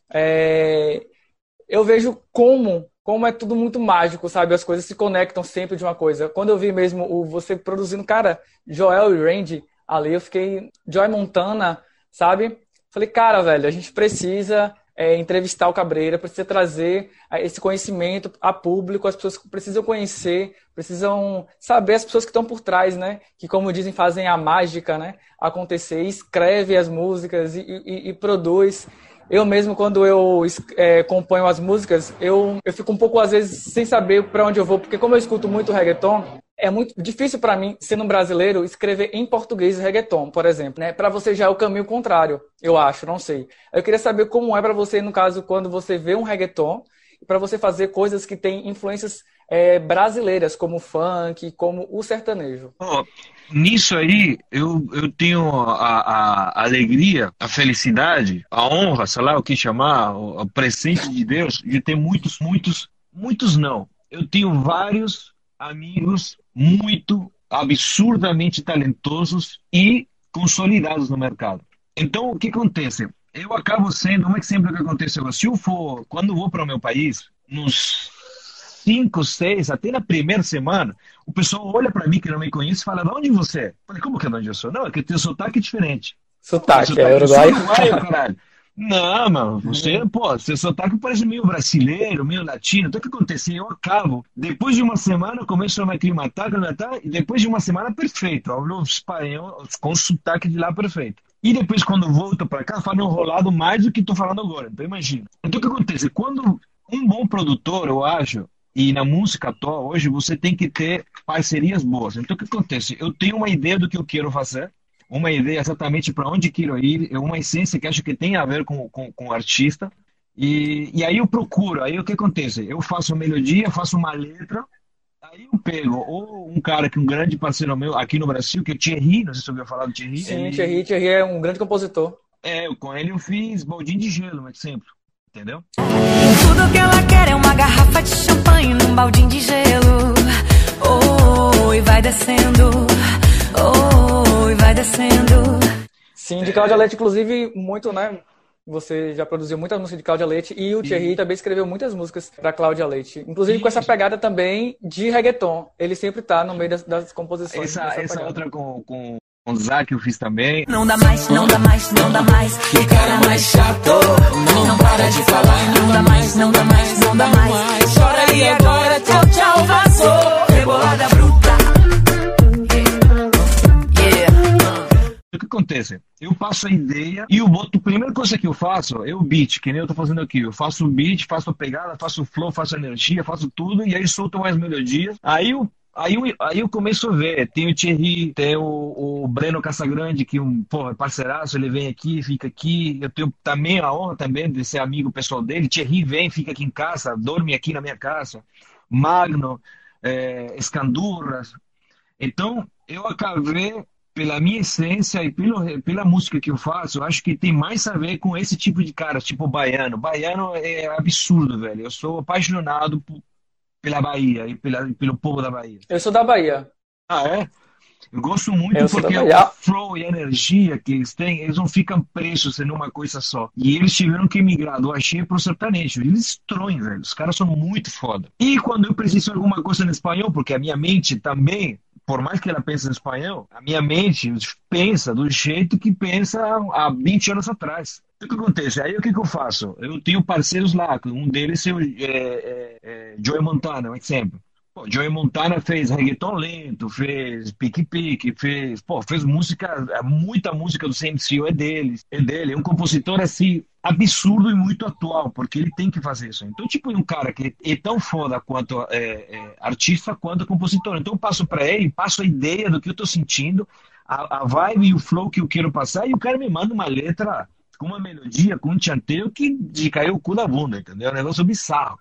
S8: É, eu vejo como, como é tudo muito mágico, sabe? As coisas se conectam sempre de uma coisa. Quando eu vi mesmo o, você produzindo, cara, Joel e Randy ali, eu fiquei... Joy Montana, sabe? Falei, cara, velho, a gente precisa é, entrevistar o Cabreira, precisa trazer é, esse conhecimento a público, as pessoas precisam conhecer, precisam saber as pessoas que estão por trás, né? Que, como dizem, fazem a mágica, né, acontecer, escreve as músicas e, e, e produz. Eu mesmo, quando eu é, componho as músicas, eu, eu fico um pouco, às vezes, sem saber para onde eu vou, porque como eu escuto muito reggaeton, é muito difícil para mim, sendo um brasileiro, escrever em português reggaeton, por exemplo, né? Para você já é o caminho contrário, eu acho, não sei. Eu queria saber como é para você, no caso, quando você vê um reggaeton, para você fazer coisas que têm influências é, brasileiras, como o funk, como o sertanejo.
S3: Ó, nisso aí, eu, eu tenho a, a alegria, a felicidade, a honra, sei lá o que chamar, o, o presente de Deus, de ter muitos, muitos, muitos não. Eu tenho vários amigos muito absurdamente talentosos e consolidados no mercado. Então, o que acontece? Eu acabo sendo, um exemplo que acontece agora, se eu for, quando eu vou para o meu país, nos cinco, seis, até na primeira semana, o pessoal olha para mim que não me conhece e fala, de onde você é? Eu falei, como que é de onde eu sou? Não, é que tem sotaque diferente.
S8: Sotaque,
S3: Sotaque,
S8: é
S3: eu sou
S8: uruguaio?
S3: uruguaio, caralho. Não, mano, você, pô, seu sotaque parece meio brasileiro, meio latino. Então o que acontece? Eu acabo, depois de uma semana, eu começo a me aclimatar, aclimatar, e depois de uma semana, perfeito. Eu hablo espanhol com sotaque de lá perfeito. E depois, quando eu volto para cá, eu falo enrolado mais do que estou falando agora. Então imagina. Então o que acontece? Quando um bom produtor, eu acho, e na música atual hoje, você tem que ter parcerias boas. Então o que acontece? Eu tenho uma ideia do que eu quero fazer, uma ideia exatamente para onde quero ir, é uma essência que acho que tem a ver com, com, com o artista, e, e aí eu procuro, aí o que acontece? Eu faço a melodia, faço uma letra, aí eu pego ou um cara que é um grande parceiro meu aqui no Brasil, que é o Thierry, não sei se você ouviu falar do Thierry.
S8: Sim,
S3: ele,
S8: Thierry, Thierry é um grande compositor.
S3: é, com ele eu fiz Baldinho de Gelo, um exemplo. entendeu?
S4: Tudo que ela quer é uma garrafa de champanhe num baldinho de gelo. Oh, e vai descendo. Oh, e vai descendo.
S8: Sim, de Cláudia Leite, inclusive, muito, né? Você já produziu muita música de Cláudia Leite e o Thierry e... também escreveu muitas músicas para Cláudia Leite. Inclusive e... com essa pegada também de reggaeton. Ele sempre tá no meio das, das composições.
S3: Essa, essa outra com, com, com o Zac eu fiz também.
S4: Não dá mais, não dá mais, não dá mais.
S9: Que cara mais chato, não, não para de falar.
S4: Não dá mais, não dá mais, não dá mais.
S9: Chora aí agora, tchau, tchau, vazou.
S4: Rebolada bruta.
S3: O que acontece? Eu passo a ideia e eu boto, a primeira coisa que eu faço é o beat, que nem eu tô fazendo aqui. Eu faço o beat, faço a pegada, faço o flow, faço a energia, faço tudo, e aí solto mais melodias. Aí eu, aí eu, aí eu começo a ver. Tem o Thierry, tem o, o Breno Casagrande, que um, pô, é parceiraço, ele vem aqui, fica aqui. Eu tenho também a honra também de ser amigo pessoal dele. Thierry vem, fica aqui em casa, dorme aqui na minha casa. Magno, é, Escandurras. Então, eu acabei... Pela minha essência e pelo, pela música que eu faço, eu acho que tem mais a ver com esse tipo de cara, tipo baiano. Baiano é absurdo, velho. Eu sou apaixonado por, pela Bahia e pela, pelo povo da Bahia.
S8: Eu sou da Bahia.
S3: Ah, é? Eu gosto muito
S8: eu
S3: porque o flow e a energia que eles têm, eles não ficam presos em uma coisa só. E eles tiveram que migrar do axé pro sertanejo. Eles destroem, velho. Os caras são muito foda. E quando eu preciso de alguma coisa em espanhol, porque a minha mente também... Por mais que ela pense em espanhol, a minha mente pensa do jeito que pensa há vinte anos atrás. O que acontece? Aí o que, que eu faço? Eu tenho parceiros lá, um deles é o é, é, é, Joey Montana, um exemplo. Pô, Joey Montana fez reggaeton lento, fez pique-pique, fez, pô, fez música, muita música do C M C O é dele, é dele, é um compositor assim, absurdo e muito atual, porque ele tem que fazer isso. Então, tipo, um cara que é tão foda quanto é, é, artista, quanto compositor. Então, eu passo pra ele, passo a ideia do que eu tô sentindo, a, a vibe e o flow que eu quero passar, e o cara me manda uma letra com uma melodia, com um chanteio que de cair o cu da bunda, entendeu? É um negócio bizarro.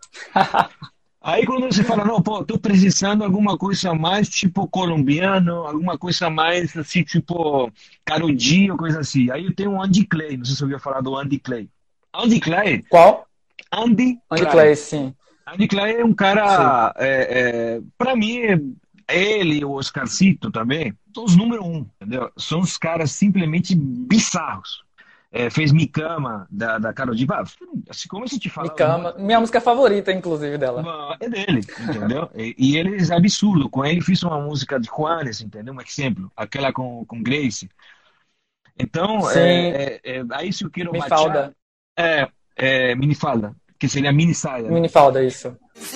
S3: Aí quando você fala, não, pô, tô precisando de alguma coisa mais tipo colombiano, alguma coisa mais assim, tipo Karol G ou coisa assim. Aí eu tenho o Andy Clay, não sei se você ouviu falar do Andy Clay. Andy Clay?
S8: Qual?
S3: Andy Clay.
S8: Andy Clay, sim.
S3: Andy Clay é um cara, é, é, pra mim, ele e o Oscarcito também, são os número um, entendeu? São os caras simplesmente bizarros. É, fez Me Cama, da, da Karol G. Assim, como eu te falo.
S8: Me Cama, minha música favorita, inclusive, dela.
S3: É dele, entendeu? E, e ele é absurdo. Com ele fiz uma música de Juanes, entendeu? Um exemplo. Aquela com, com Grace. Então, é, é, é, aí se eu quero
S8: Minifalda.
S3: É, é, minifalda. Que seria mini saia.
S8: Minifalda, isso.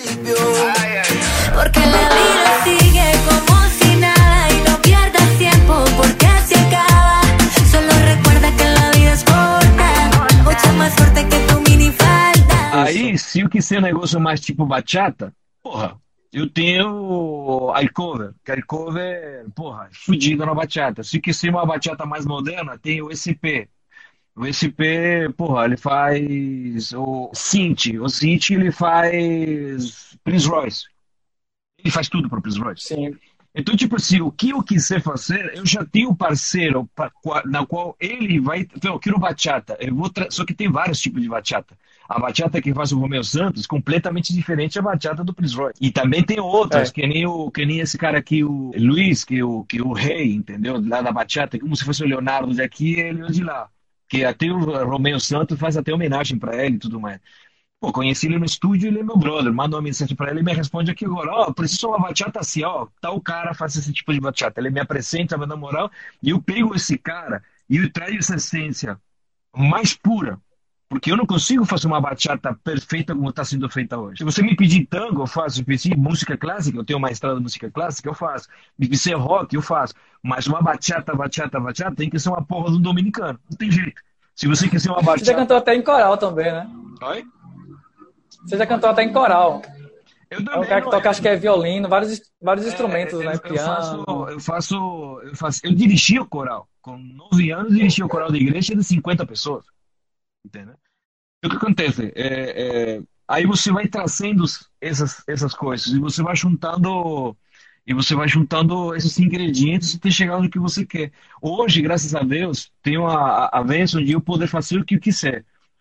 S4: Porque la vida sigue como si nada y no pierdas tiempo porque se acaba. Solo recuerda que la vida es corta, mucho más fuerte que tu minifalda.
S3: Aí, se eu quiser um negócio mais tipo bachata, porra, eu tenho Alcover, que Alcover, porra, fudido na bachata. Se eu quiser uma bachata mais moderna, tem o S P. O S P, porra, ele faz o Synth, o Synth ele faz Prince Royce. Ele faz tudo para Prince Royce.
S8: Sim.
S3: Então, tipo assim, o que eu quiser fazer, eu já tenho um parceiro pra, na qual ele vai... Então, eu quero bachata. Eu vou tra... Só que tem vários tipos de bachata. A bachata que faz o Romeu Santos, completamente diferente da bachata do Prince Royce. E também tem outras, é. que, nem o, que nem esse cara aqui, o Luiz, que é o, que é o rei, entendeu? Lá da bachata, como se fosse o Leonardo daqui e ele de lá. Que até o Romeu Santos faz até homenagem para ele e tudo mais. Pô, conheci ele no estúdio, ele é meu brother. Manda uma mensagem pra ele e me responde aqui agora. Ó, oh, preciso de uma bachata assim, ó. Tal cara faz esse tipo de bachata. Ele me apresenta, me dá moral. E eu pego esse cara e eu trago essa essência mais pura. Porque eu não consigo fazer uma bachata perfeita como está sendo feita hoje. Se você me pedir tango, eu faço. Se pedir música clássica, eu tenho uma estrada de música clássica, eu faço. Me pedir rock, eu faço. Mas uma bachata, bachata, bachata tem que ser uma porra do dominicano. Não tem jeito. Se você quer ser uma bachata...
S8: Você já cantou até em coral também, né?
S3: Oi?
S8: Você já cantou até em coral.
S3: Eu também,
S8: é o cara que toca,
S3: é...
S8: acho que é violino, vários, vários é, instrumentos,
S3: eu,
S8: né?
S3: Eu
S8: Piano.
S3: faço, eu faço, eu faço, eu dirigi o coral. Com nove anos, dirigi o coral da igreja de cinquenta pessoas. Entendeu? O que acontece? É, é, aí você vai trazendo essas, essas coisas e você vai juntando e você vai juntando esses ingredientes até chegar no que você quer. Hoje, graças a Deus, tenho a, a bênção de eu poder fazer o que eu quiser.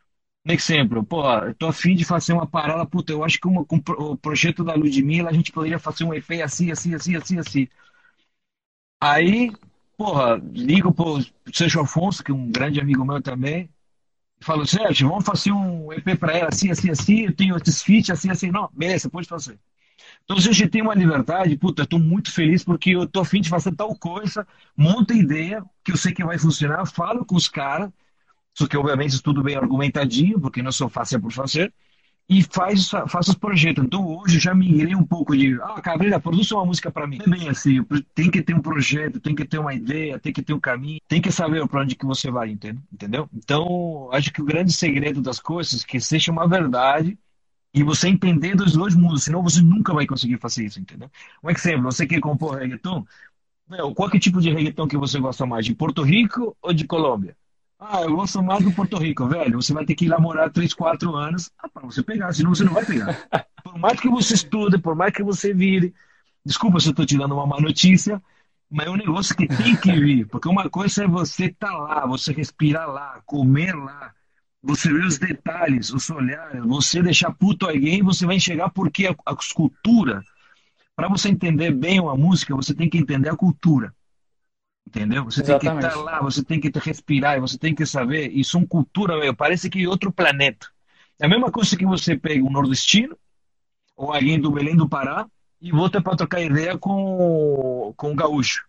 S3: Um exemplo, porra, eu tô a fim de fazer uma parada, puta, eu acho que uma, com o projeto da Ludmilla a gente poderia fazer um E P assim, assim, assim, assim, assim. Aí, porra, ligo pro Sérgio Afonso, que é um grande amigo meu também, e falo, Sérgio, vamos fazer um E P pra ela assim, assim, assim, eu tenho esses feats assim, assim, não, beleza, pode fazer. Então, se a gente tem uma liberdade, puta, eu tô muito feliz porque eu tô a fim de fazer tal coisa, monta ideia, que eu sei que vai funcionar, falo com os caras, só que obviamente isso tudo bem argumentadinho, porque não sou fácil por fazer, e faz, faz os projetos. Então hoje eu já migrei um pouco de, ah, Cabreira, produz uma música para mim. É bem assim, tem que ter um projeto, tem que ter uma ideia, tem que ter um caminho, tem que saber para onde que você vai, entende? Entendeu? Então, acho que o grande segredo das coisas é que seja uma verdade e você entender dos dois mundos, senão você nunca vai conseguir fazer isso, entendeu? Um exemplo, você quer compor reggaeton, meu, qual que é o tipo de reggaeton que você gosta mais, de Porto Rico ou de Colômbia? Ah, eu gosto mais do Porto Rico, velho. Você vai ter que ir lá morar três, quatro anos ah, para você pegar, senão você não vai pegar. Por mais que você estude, por mais que você vire. Desculpa se eu estou te dando uma má notícia, mas é um negócio que tem que vir. Porque uma coisa é você estar tá lá, você respirar lá, comer lá, você ver os detalhes, os olhares, você deixar puto alguém, você vai enxergar porque a, a cultura. Para você entender bem uma música, você tem que entender a cultura. Entendeu? Você Exatamente. Tem que estar lá, você tem que respirar, você tem que saber. E são cultura, meu, parece que é outro planeta. É a mesma coisa que você pega um nordestino ou alguém do Belém do Pará e volta para trocar ideia com, com um gaúcho.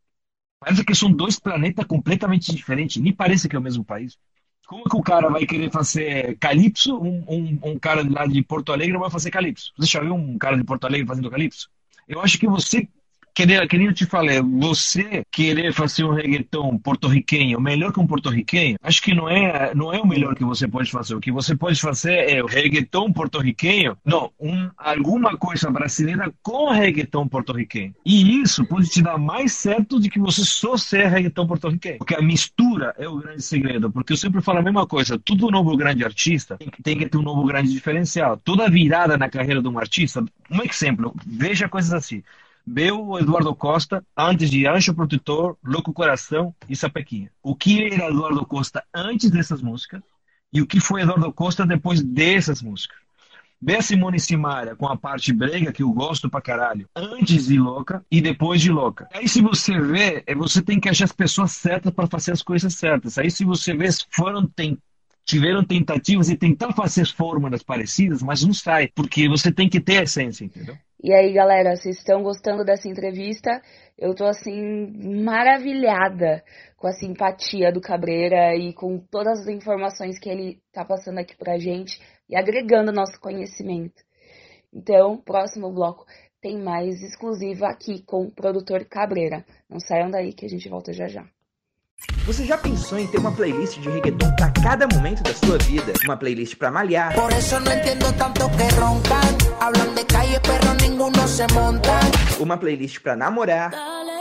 S3: Parece que são dois planetas completamente diferentes. Nem parece que é o mesmo país. Como é que o cara vai querer fazer calypso? Um, um, um cara lá de Porto Alegre vai fazer calypso. Você já viu um cara de Porto Alegre fazendo calypso? Eu acho que você... Querer, que nem eu te falei, você querer fazer um reggaeton porto-riquenho melhor que um porto-riquenho, acho que não é, não é o melhor que você pode fazer. O que você pode fazer é o reggaeton porto-riquenho, não, um, alguma coisa brasileira com reggaeton porto-riquenho. E isso pode te dar mais certo do que você só ser reggaeton porto-riquenho. Porque a mistura é o grande segredo. Porque eu sempre falo a mesma coisa, todo novo grande artista tem que, tem que ter um novo grande diferencial. Toda virada na carreira de um artista, um exemplo, veja coisas assim. Vê o Eduardo Costa antes de Anjo Protetor, Louco Coração e Sapequinha. O que era Eduardo Costa antes dessas músicas e o que foi Eduardo Costa depois dessas músicas. Vê a Simone Simaria com a parte brega, que eu gosto pra caralho, antes de Louca e depois de Louca. Aí se você vê, você tem que achar as pessoas certas para fazer as coisas certas. Aí se você vê, foram tem tiveram tentativas de tentar fazer fórmulas parecidas, mas não sai, porque você tem que ter a essência, entendeu?
S1: E aí, galera, vocês estão gostando dessa entrevista? Eu tô, assim, maravilhada com a simpatia do Cabreira e com todas as informações que ele tá passando aqui pra gente e agregando nosso conhecimento. Então, próximo bloco tem mais exclusivo aqui com o produtor Cabreira. Não saiam daí que a gente volta já já.
S6: Você já pensou em ter uma playlist de reggaeton para cada momento da sua vida? Uma playlist para malhar. Por isso não entendo tanto que roncam. Hablan de calle, pero ninguno se monta. Uma playlist para namorar.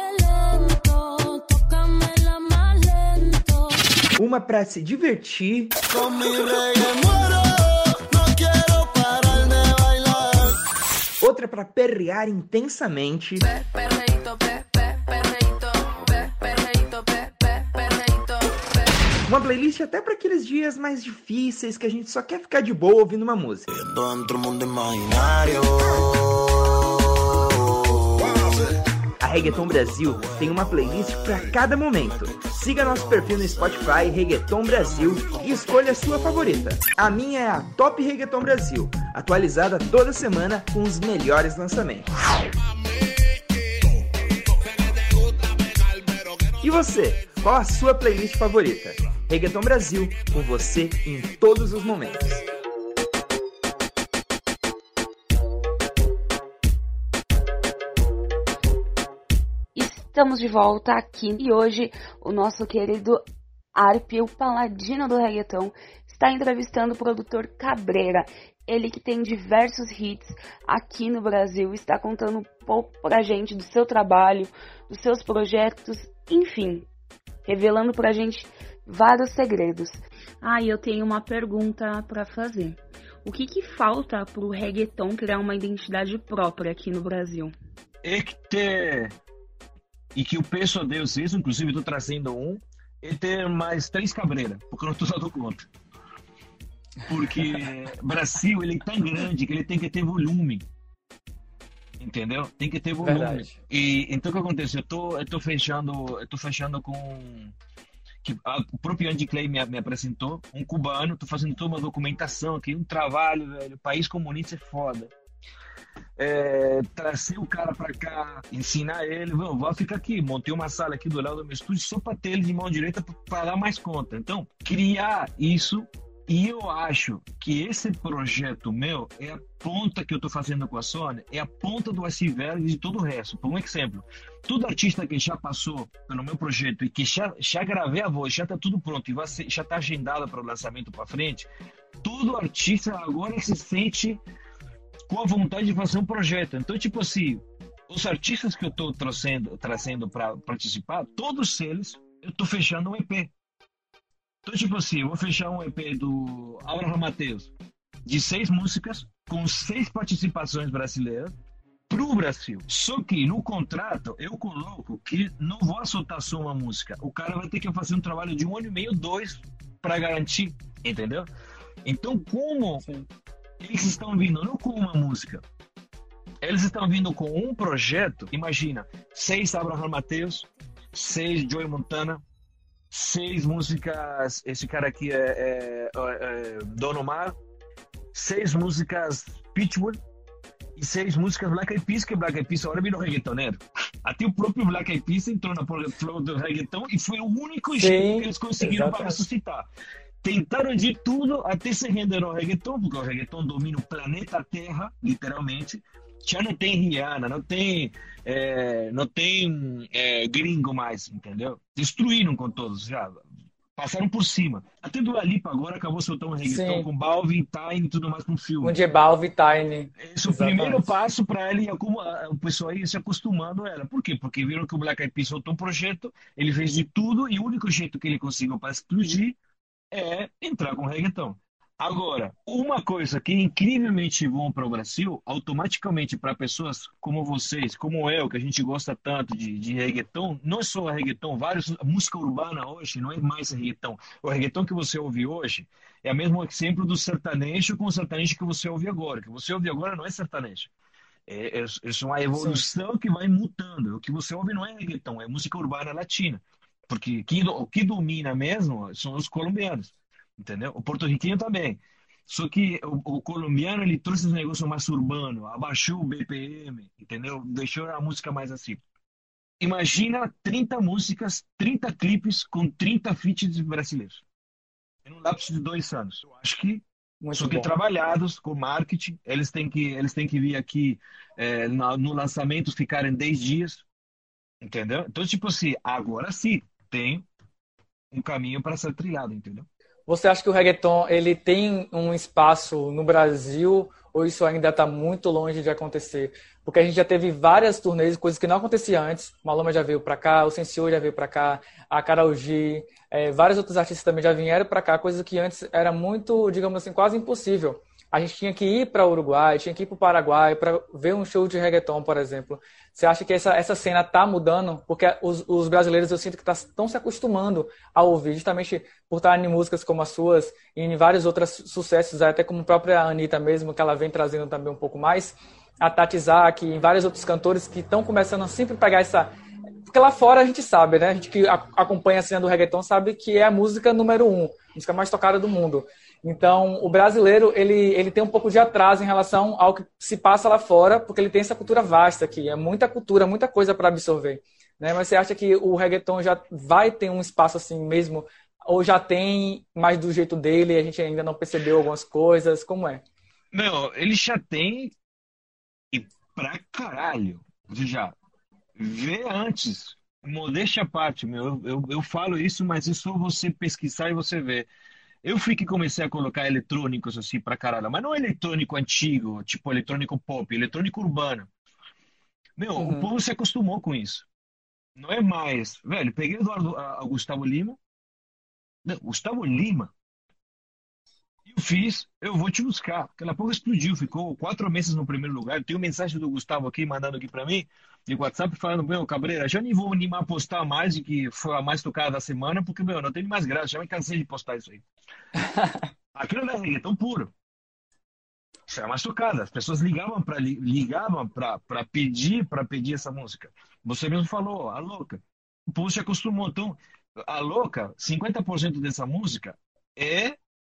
S6: Lento, uma para se divertir. Com mi reggae muero, não quero parar de bailar. Outra para perrear intensamente. Uma playlist até para aqueles dias mais difíceis que a gente só quer ficar de boa ouvindo uma música. A Reggaeton Brasil tem uma playlist para cada momento. Siga nosso perfil no Spotify, Reggaeton Brasil, e escolha a sua favorita. A minha é a Top Reggaeton Brasil, atualizada toda semana com os melhores lançamentos. E você, qual a sua playlist favorita? Reggaeton Brasil, com você em todos os momentos.
S1: Estamos de volta aqui e hoje o nosso querido Arp, o paladino do reggaeton, está entrevistando o produtor Cabreira. Ele que tem diversos hits aqui no Brasil, está contando um pouco pra gente do seu trabalho, dos seus projetos, enfim, revelando pra gente vários segredos. Ah, e eu tenho uma pergunta para fazer. O que que falta pro reggaeton criar uma identidade própria aqui no Brasil?
S3: É que ter... E que o peso Deus isso, inclusive estou trazendo um, é ter mais três Cabreira, porque eu não estou dando conta. Porque Brasil, ele é tão grande que ele tem que ter volume. Entendeu? Tem que ter volume.
S8: Verdade.
S3: E então o que acontece? Eu tô, eu tô fechando, eu tô fechando com que a, o próprio Andy Clay me, me apresentou, um cubano, tô fazendo toda uma documentação aqui, um trabalho, velho. País comunista é foda. É, trazer o cara pra cá, ensinar ele, vamos, vou ficar aqui, montei uma sala aqui do lado do meu estúdio só pra ter ele de mão direita pra pagar mais conta. Então, criar isso. E eu acho que esse projeto meu é a ponta que eu estou fazendo com a Sony, é a ponta do iceberg de todo o resto. Por um exemplo, todo artista que já passou pelo meu projeto e que já, já gravei a voz, já está tudo pronto e vai ser, já está agendado para o lançamento para frente, todo artista agora se sente com a vontade de fazer um projeto. Então, tipo assim, os artistas que eu estou trazendo, trazendo para participar, todos eles, eu estou fechando um E P. Então, tipo assim, eu vou fechar um E P do Abraham Mateus de seis músicas com seis participações brasileiras pro Brasil. Só que no contrato eu coloco que não vou soltar só uma música. O cara vai ter que fazer um trabalho de um ano e meio, dois, para garantir, entendeu? Então, como Sim. eles estão vindo não com uma música, eles estão vindo com um projeto. Imagina, seis Abraham Mateus, seis Joey Montana, seis músicas, esse cara aqui é, é, é Don Omar, seis músicas Pitbull e seis músicas Black Eyed Peas, que Black Eyed Peas agora virou reggaetoneiro. Até o próprio Black Eyed Peas entrou na flor do reggaeton e foi o único Sim, jeito que eles conseguiram exatamente. Para ressuscitar. Tentaram de tudo até se render ao reggaeton, porque o reggaeton domina o planeta Terra, literalmente. Já não tem Rihanna, não tem, é, não tem é, gringo mais, entendeu? Destruíram com todos, já passaram por cima. Até do Dua Lipa agora acabou soltando um reggaeton Sim. com Balvin, Tiny e tudo mais com filme.
S8: Com J Balvin, Tiny.
S3: Esse é o primeiro passo para ele, o pessoal aí se acostumando a ela. Por quê? Porque viram que o Black Eyed Peas soltou um projeto, ele fez de tudo e o único jeito que ele conseguiu para explodir é entrar com reggaeton. Agora, uma coisa que é incrivelmente bom para o Brasil, automaticamente para pessoas como vocês, como eu, que a gente gosta tanto de, de reggaeton, não só reggaeton, vários, a música urbana hoje não é mais reggaeton. O reggaeton que você ouve hoje é o mesmo exemplo do sertanejo com o sertanejo que você ouve agora. O que você ouve agora não é sertanejo. É, é, é uma evolução Sim. que vai mutando. O que você ouve não é reggaeton, é música urbana latina. Porque o que domina mesmo são os colombianos. Entendeu? O porto-riquenho também. Só que o, o colombiano ele trouxe um negócio mais urbano, abaixou o B P M, entendeu? Deixou a música mais assim. Imagina trinta músicas, trinta clipes com trinta feats brasileiros. Em um lapso de dois anos. Eu acho que Muito só que bom. Trabalhados com marketing, eles têm que, eles têm que vir aqui é, no, no lançamento ficarem dez dias, entendeu? Então, tipo assim, agora sim tem um caminho para ser trilhado, entendeu?
S8: Você acha que o reggaeton ele tem um espaço no Brasil ou isso ainda está muito longe de acontecer? Porque a gente já teve várias turnês, coisas que não aconteciam antes. O Maluma já veio para cá, o Sensei já veio para cá, a Karol G, é, vários outros artistas também já vieram para cá, coisas que antes era muito, digamos assim, quase impossível. A gente tinha que ir para o Uruguai, tinha que ir para o Paraguai para ver um show de reggaeton, por exemplo. Você acha que essa, essa cena está mudando? Porque os, os brasileiros, eu sinto que estão se acostumando a ouvir, justamente por estar em músicas como as suas e em vários outros sucessos, até como a própria Anitta mesmo, que ela vem trazendo também um pouco mais, a Tati Zak e vários outros cantores que estão começando a sempre pegar essa... Porque lá fora a gente sabe, né? A gente que acompanha a cena do reggaeton sabe que é a música número um, a música mais tocada do mundo. Então, o brasileiro, ele, ele tem um pouco de atraso em relação ao que se passa lá fora, porque ele tem essa cultura vasta aqui, é muita cultura, muita coisa para absorver, né? Mas você acha que o reggaeton já vai ter um espaço assim mesmo, ou já tem mais do jeito dele e a gente ainda não percebeu algumas coisas? Como é?
S3: Não, ele já tem e pra caralho. Você já vê antes, modéstia à parte, meu, eu, eu, eu falo isso, mas é só você pesquisar e você vê. Eu fui que comecei a colocar eletrônicos assim pra caralho, mas não eletrônico antigo, tipo eletrônico pop, eletrônico urbano. Meu, uhum. O povo se acostumou com isso. Não é mais. Velho, peguei o Eduardo, a, a Gustavo Lima. Não, Gustavo Lima. Eu fiz, eu vou te buscar. Aquela porra explodiu, ficou quatro meses no primeiro lugar. Tem mensagem do Gustavo aqui, mandando aqui pra mim, de WhatsApp, falando, meu, Cabreira, já nem vou animar a postar mais, de que foi a mais tocada da semana, porque, meu, não tem mais graça, já me cansei de postar isso aí. Aquilo era reggaeton puro. Isso era mais tocada. As pessoas ligavam para ligavam para pedir para pedir essa música. Você mesmo falou, a louca. O povo se acostumou. Então, a louca, cinquenta por cento dessa música é,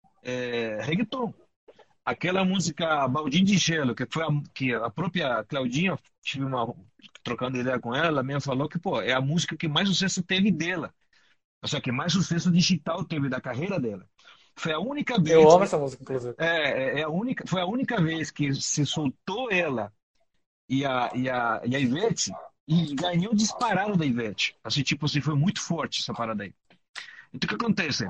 S3: é reggaeton. Aquela música Baldinho de Gelo, que foi a, que a própria Claudinha, tive uma trocando ideia com ela, ela mesmo falou que pô, é a música que mais sucesso teve dela. Só que mais sucesso digital teve da carreira dela. Foi a única vez.
S8: Eu amo
S3: que,
S8: essa música, inclusive.
S3: é, é é a única, foi a única vez que se soltou ela e a, e a, e a Ivete e ganhou disparado da Ivete. Assim, tipo assim, foi muito forte essa parada aí. Então, o que acontece?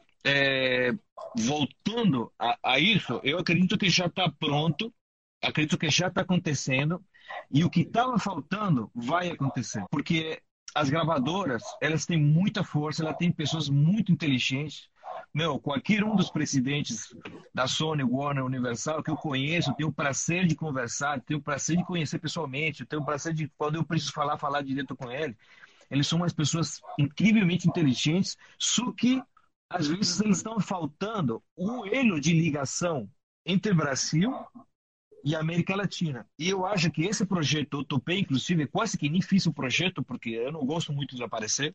S3: É, voltando a, a isso, eu acredito que já está pronto, acredito que já está acontecendo e o que estava faltando vai acontecer. Porque as gravadoras, elas têm muita força, elas têm pessoas muito inteligentes. Meu, qualquer um dos presidentes da Sony, Warner, Universal que eu conheço, tenho o prazer de conversar, tenho o prazer de conhecer pessoalmente, tenho o prazer de, quando eu preciso falar, falar direto com ele. Eles são umas pessoas incrivelmente inteligentes, só que às vezes eles estão faltando o elo de ligação entre Brasil e América Latina. E eu acho que esse projeto, eu topei, inclusive, quase que nem fiz o projeto, porque eu não gosto muito de aparecer,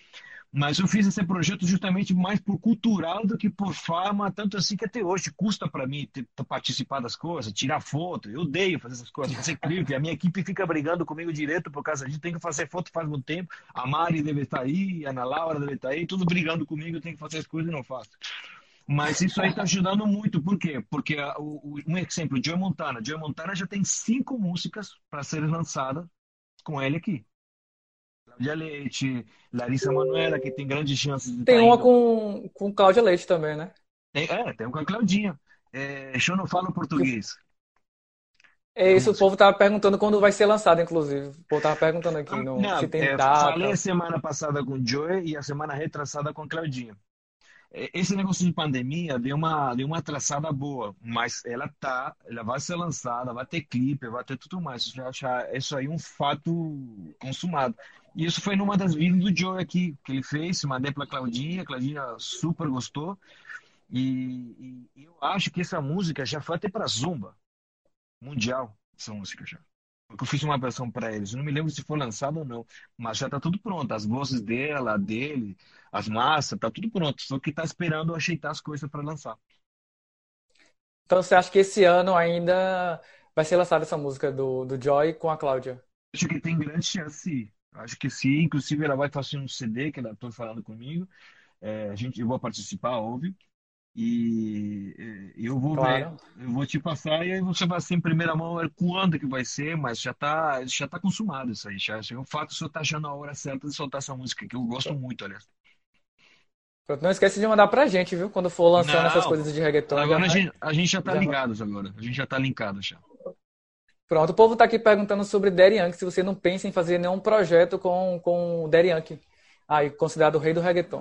S3: mas eu fiz esse projeto justamente mais por cultural do que por fama, tanto assim que até hoje custa para mim ter, ter participar das coisas, tirar foto. Eu odeio fazer essas coisas, fazer clipe. A minha equipe fica brigando comigo direto por causa disso. Tem que fazer foto faz muito tempo. A Mari deve estar aí, a Ana Laura deve estar aí, tudo brigando comigo. Eu tenho que fazer as coisas e não faço. Mas isso aí está ajudando muito. Por quê? Porque o, o, um exemplo, Joey Montana. Joey Montana já tem cinco músicas para serem lançadas com ele aqui. Cláudia Leite, Larissa Manoela, que tem grandes chances de
S8: Tem
S3: tá
S8: uma
S3: indo.
S8: com, com Cláudia Leite também, né?
S3: Tem, é, tem uma com a Claudinha. É, eu não falo português.
S8: É
S3: A
S8: isso, o
S3: música.
S8: povo tava perguntando quando vai ser lançado, inclusive. O povo tava perguntando aqui no,
S3: Não,
S8: se tem
S3: é, falei
S8: data.
S3: a semana passada com o Joey e a semana retrasada com a Claudinha. É, esse negócio de pandemia deu uma, deu uma atrasada boa, mas ela tá, ela vai ser lançada, vai ter clipe, vai ter tudo mais. Já, já, isso aí é um fato consumado. E isso foi numa das vídeos do Joey aqui, que ele fez, mandei pra Claudinha, a Claudinha super gostou. E, e eu acho que essa música já foi até pra Zumba mundial, essa música já. Porque eu fiz uma versão para eles. Eu não me lembro se foi lançado ou não, mas já tá tudo pronto. As vozes dela, dele, as massas, tá tudo pronto. Só que tá esperando eu ajeitar as coisas para lançar.
S8: Então você acha que esse ano ainda vai ser lançada essa música do, do Joy com a Cláudia?
S3: Acho que tem grande chance, sim. Acho que sim. Inclusive, ela vai fazer um C D que ela tá falando comigo. É, a gente, eu vou participar, óbvio. E eh, eu vou ver,
S8: Claro.
S3: eu vou te passar e aí você vai ser em primeira mão é quando que vai ser, mas já tá, já tá consumado isso aí. Já, já é um fato, só tá achando a hora certa de soltar essa música, que eu gosto muito, aliás.
S8: Pronto, não esquece de mandar pra gente, viu? Quando for lançando essas
S3: Não,
S8: coisas de reggaeton, já
S3: agora a
S8: vai.
S3: gente, a gente já tá
S8: Já vai.
S3: ligados agora. A gente já tá linkado já.
S8: Pronto, o povo tá aqui perguntando sobre Daddy Yankee, se você não pensa em fazer nenhum projeto com, com o Daddy Yankee, aí, considerado o rei do reggaeton.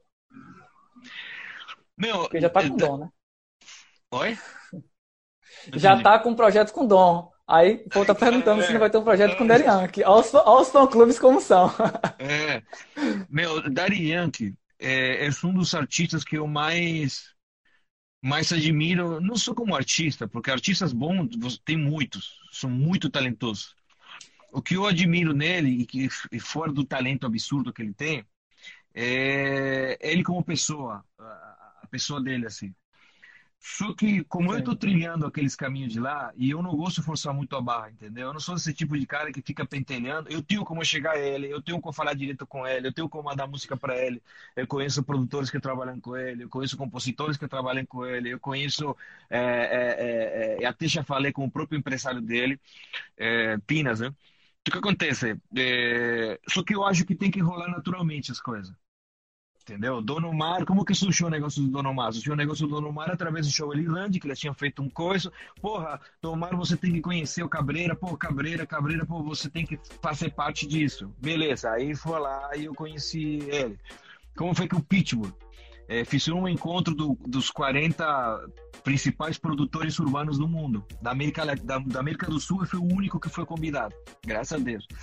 S3: Meu,
S8: Porque já tá
S3: eh,
S8: com
S3: da-
S8: dom, né?
S3: oi? Não
S8: Já
S3: entendi.
S8: tá com projeto com dom. Aí o povo tá perguntando se não vai ter um projeto com o Daddy Yankee. Olha os, fã- olha os fã-clubes como são.
S3: É, é. Meu, Daddy Yankee é, é um dos artistas que eu mais mais admiro, não só como artista, porque artistas bons você- tem muitos, são muito talentosos. O que eu admiro nele, e que e fora do talento absurdo que ele tem, é ele como pessoa, a, a pessoa dele, assim. Só que, como eu estou
S8: Sim.
S3: trilhando aqueles caminhos de lá, e eu não gosto de forçar muito a barra, entendeu? Eu não sou esse tipo de cara que fica pentelhando. Eu tenho como chegar a ele, eu tenho como falar direto com ele, eu tenho como mandar música para ele. Eu conheço produtores que trabalham com ele, eu conheço compositores que trabalham com ele, eu conheço, é, é, é, é, até já falei com o próprio empresário dele, é, Pinas, né? O que acontece? É, só que eu acho que tem que rolar naturalmente as coisas. Entendeu? Dono Mar, como que surgiu o negócio do Dono Mar? Surgiu o negócio do Dono Mar através do show Elirlande, que eles tinham feito um coisa. Porra, Dono Mar, você tem que conhecer o Cabreira. Pô, Cabreira, Cabreira, pô, você tem que fazer parte disso. Beleza, aí foi lá e eu conheci ele. Como foi que o Pitbull eh, fiz um encontro do- dos quarenta principais produtores urbanos do mundo. Da América, La- da, da América do Sul, eu fui o único que foi convidado. Graças a Deus.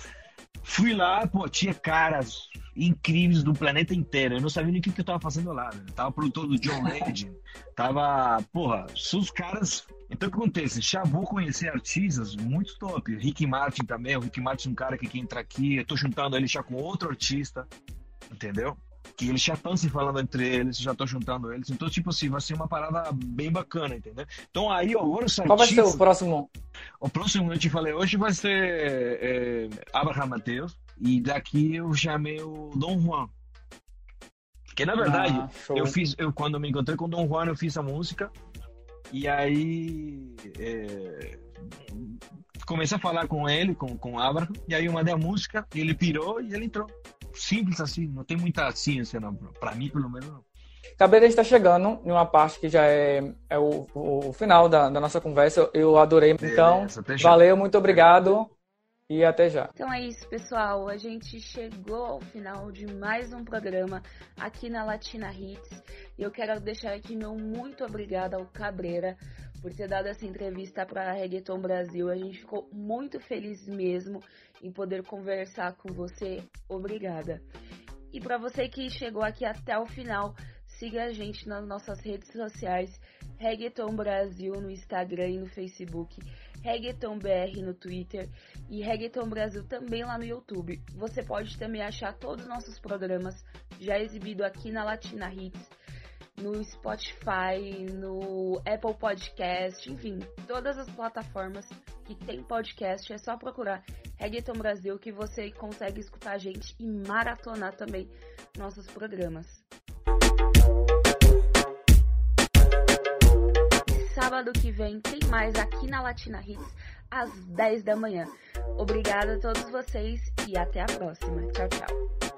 S3: Fui lá, pô, tinha caras incríveis do planeta inteiro. Eu não sabia nem o que, que eu tava fazendo lá, né? Tava produtor do John Legend, tava, porra, são os caras. Então o que acontece? Já vou conhecer artistas muito top. Rick Martin também, o Rick Martin é um cara que quer entrar aqui, eu tô juntando ele já com outro artista, entendeu? Que eles já estão se falando entre eles, já estão juntando eles. Então, tipo assim, vai ser uma parada bem bacana, entendeu? Então aí, ó, agora os
S8: Qual vai ser
S3: artistas...
S8: o próximo?
S3: O próximo que eu te falei hoje vai ser é, Abraham Mateus. E daqui eu chamei o Dom Juan. Que na verdade,
S8: Ah, show.
S3: eu fiz, eu, quando eu me encontrei com o Dom Juan, eu fiz a música. E aí é, comecei a falar com ele, com, com o Abraham. E aí eu mandei a música, e ele pirou e ele entrou. Simples assim, não tem muita ciência, não. Pra mim, pelo menos, não.
S8: Cabreira, a gente está chegando em uma parte que já é, é o, o final da, da nossa conversa. Eu adorei. Então,
S3: Beleza, até já.
S8: valeu, muito obrigado e até já.
S1: Então é isso, pessoal. A gente chegou ao final de mais um programa aqui na Latina Hits. E eu quero deixar aqui meu muito obrigado ao Cabreira por ter dado essa entrevista para a Reggaeton Brasil. A gente ficou muito feliz mesmo em poder conversar com você. Obrigada. E para você que chegou aqui até o final, siga a gente nas nossas redes sociais, Reggaeton Brasil no Instagram e no Facebook, Reggaeton B R no Twitter e Reggaeton Brasil também lá no YouTube. Você pode também achar todos os nossos programas já exibidos aqui na Latina Hits, no Spotify, no Apple Podcast, enfim, todas as plataformas que tem podcast, é só procurar Reggaeton Brasil que você consegue escutar a gente e maratonar também nossos programas. Sábado que vem tem mais aqui na Latina Hits às dez da manhã. Obrigada a todos vocês e até a próxima. Tchau, tchau.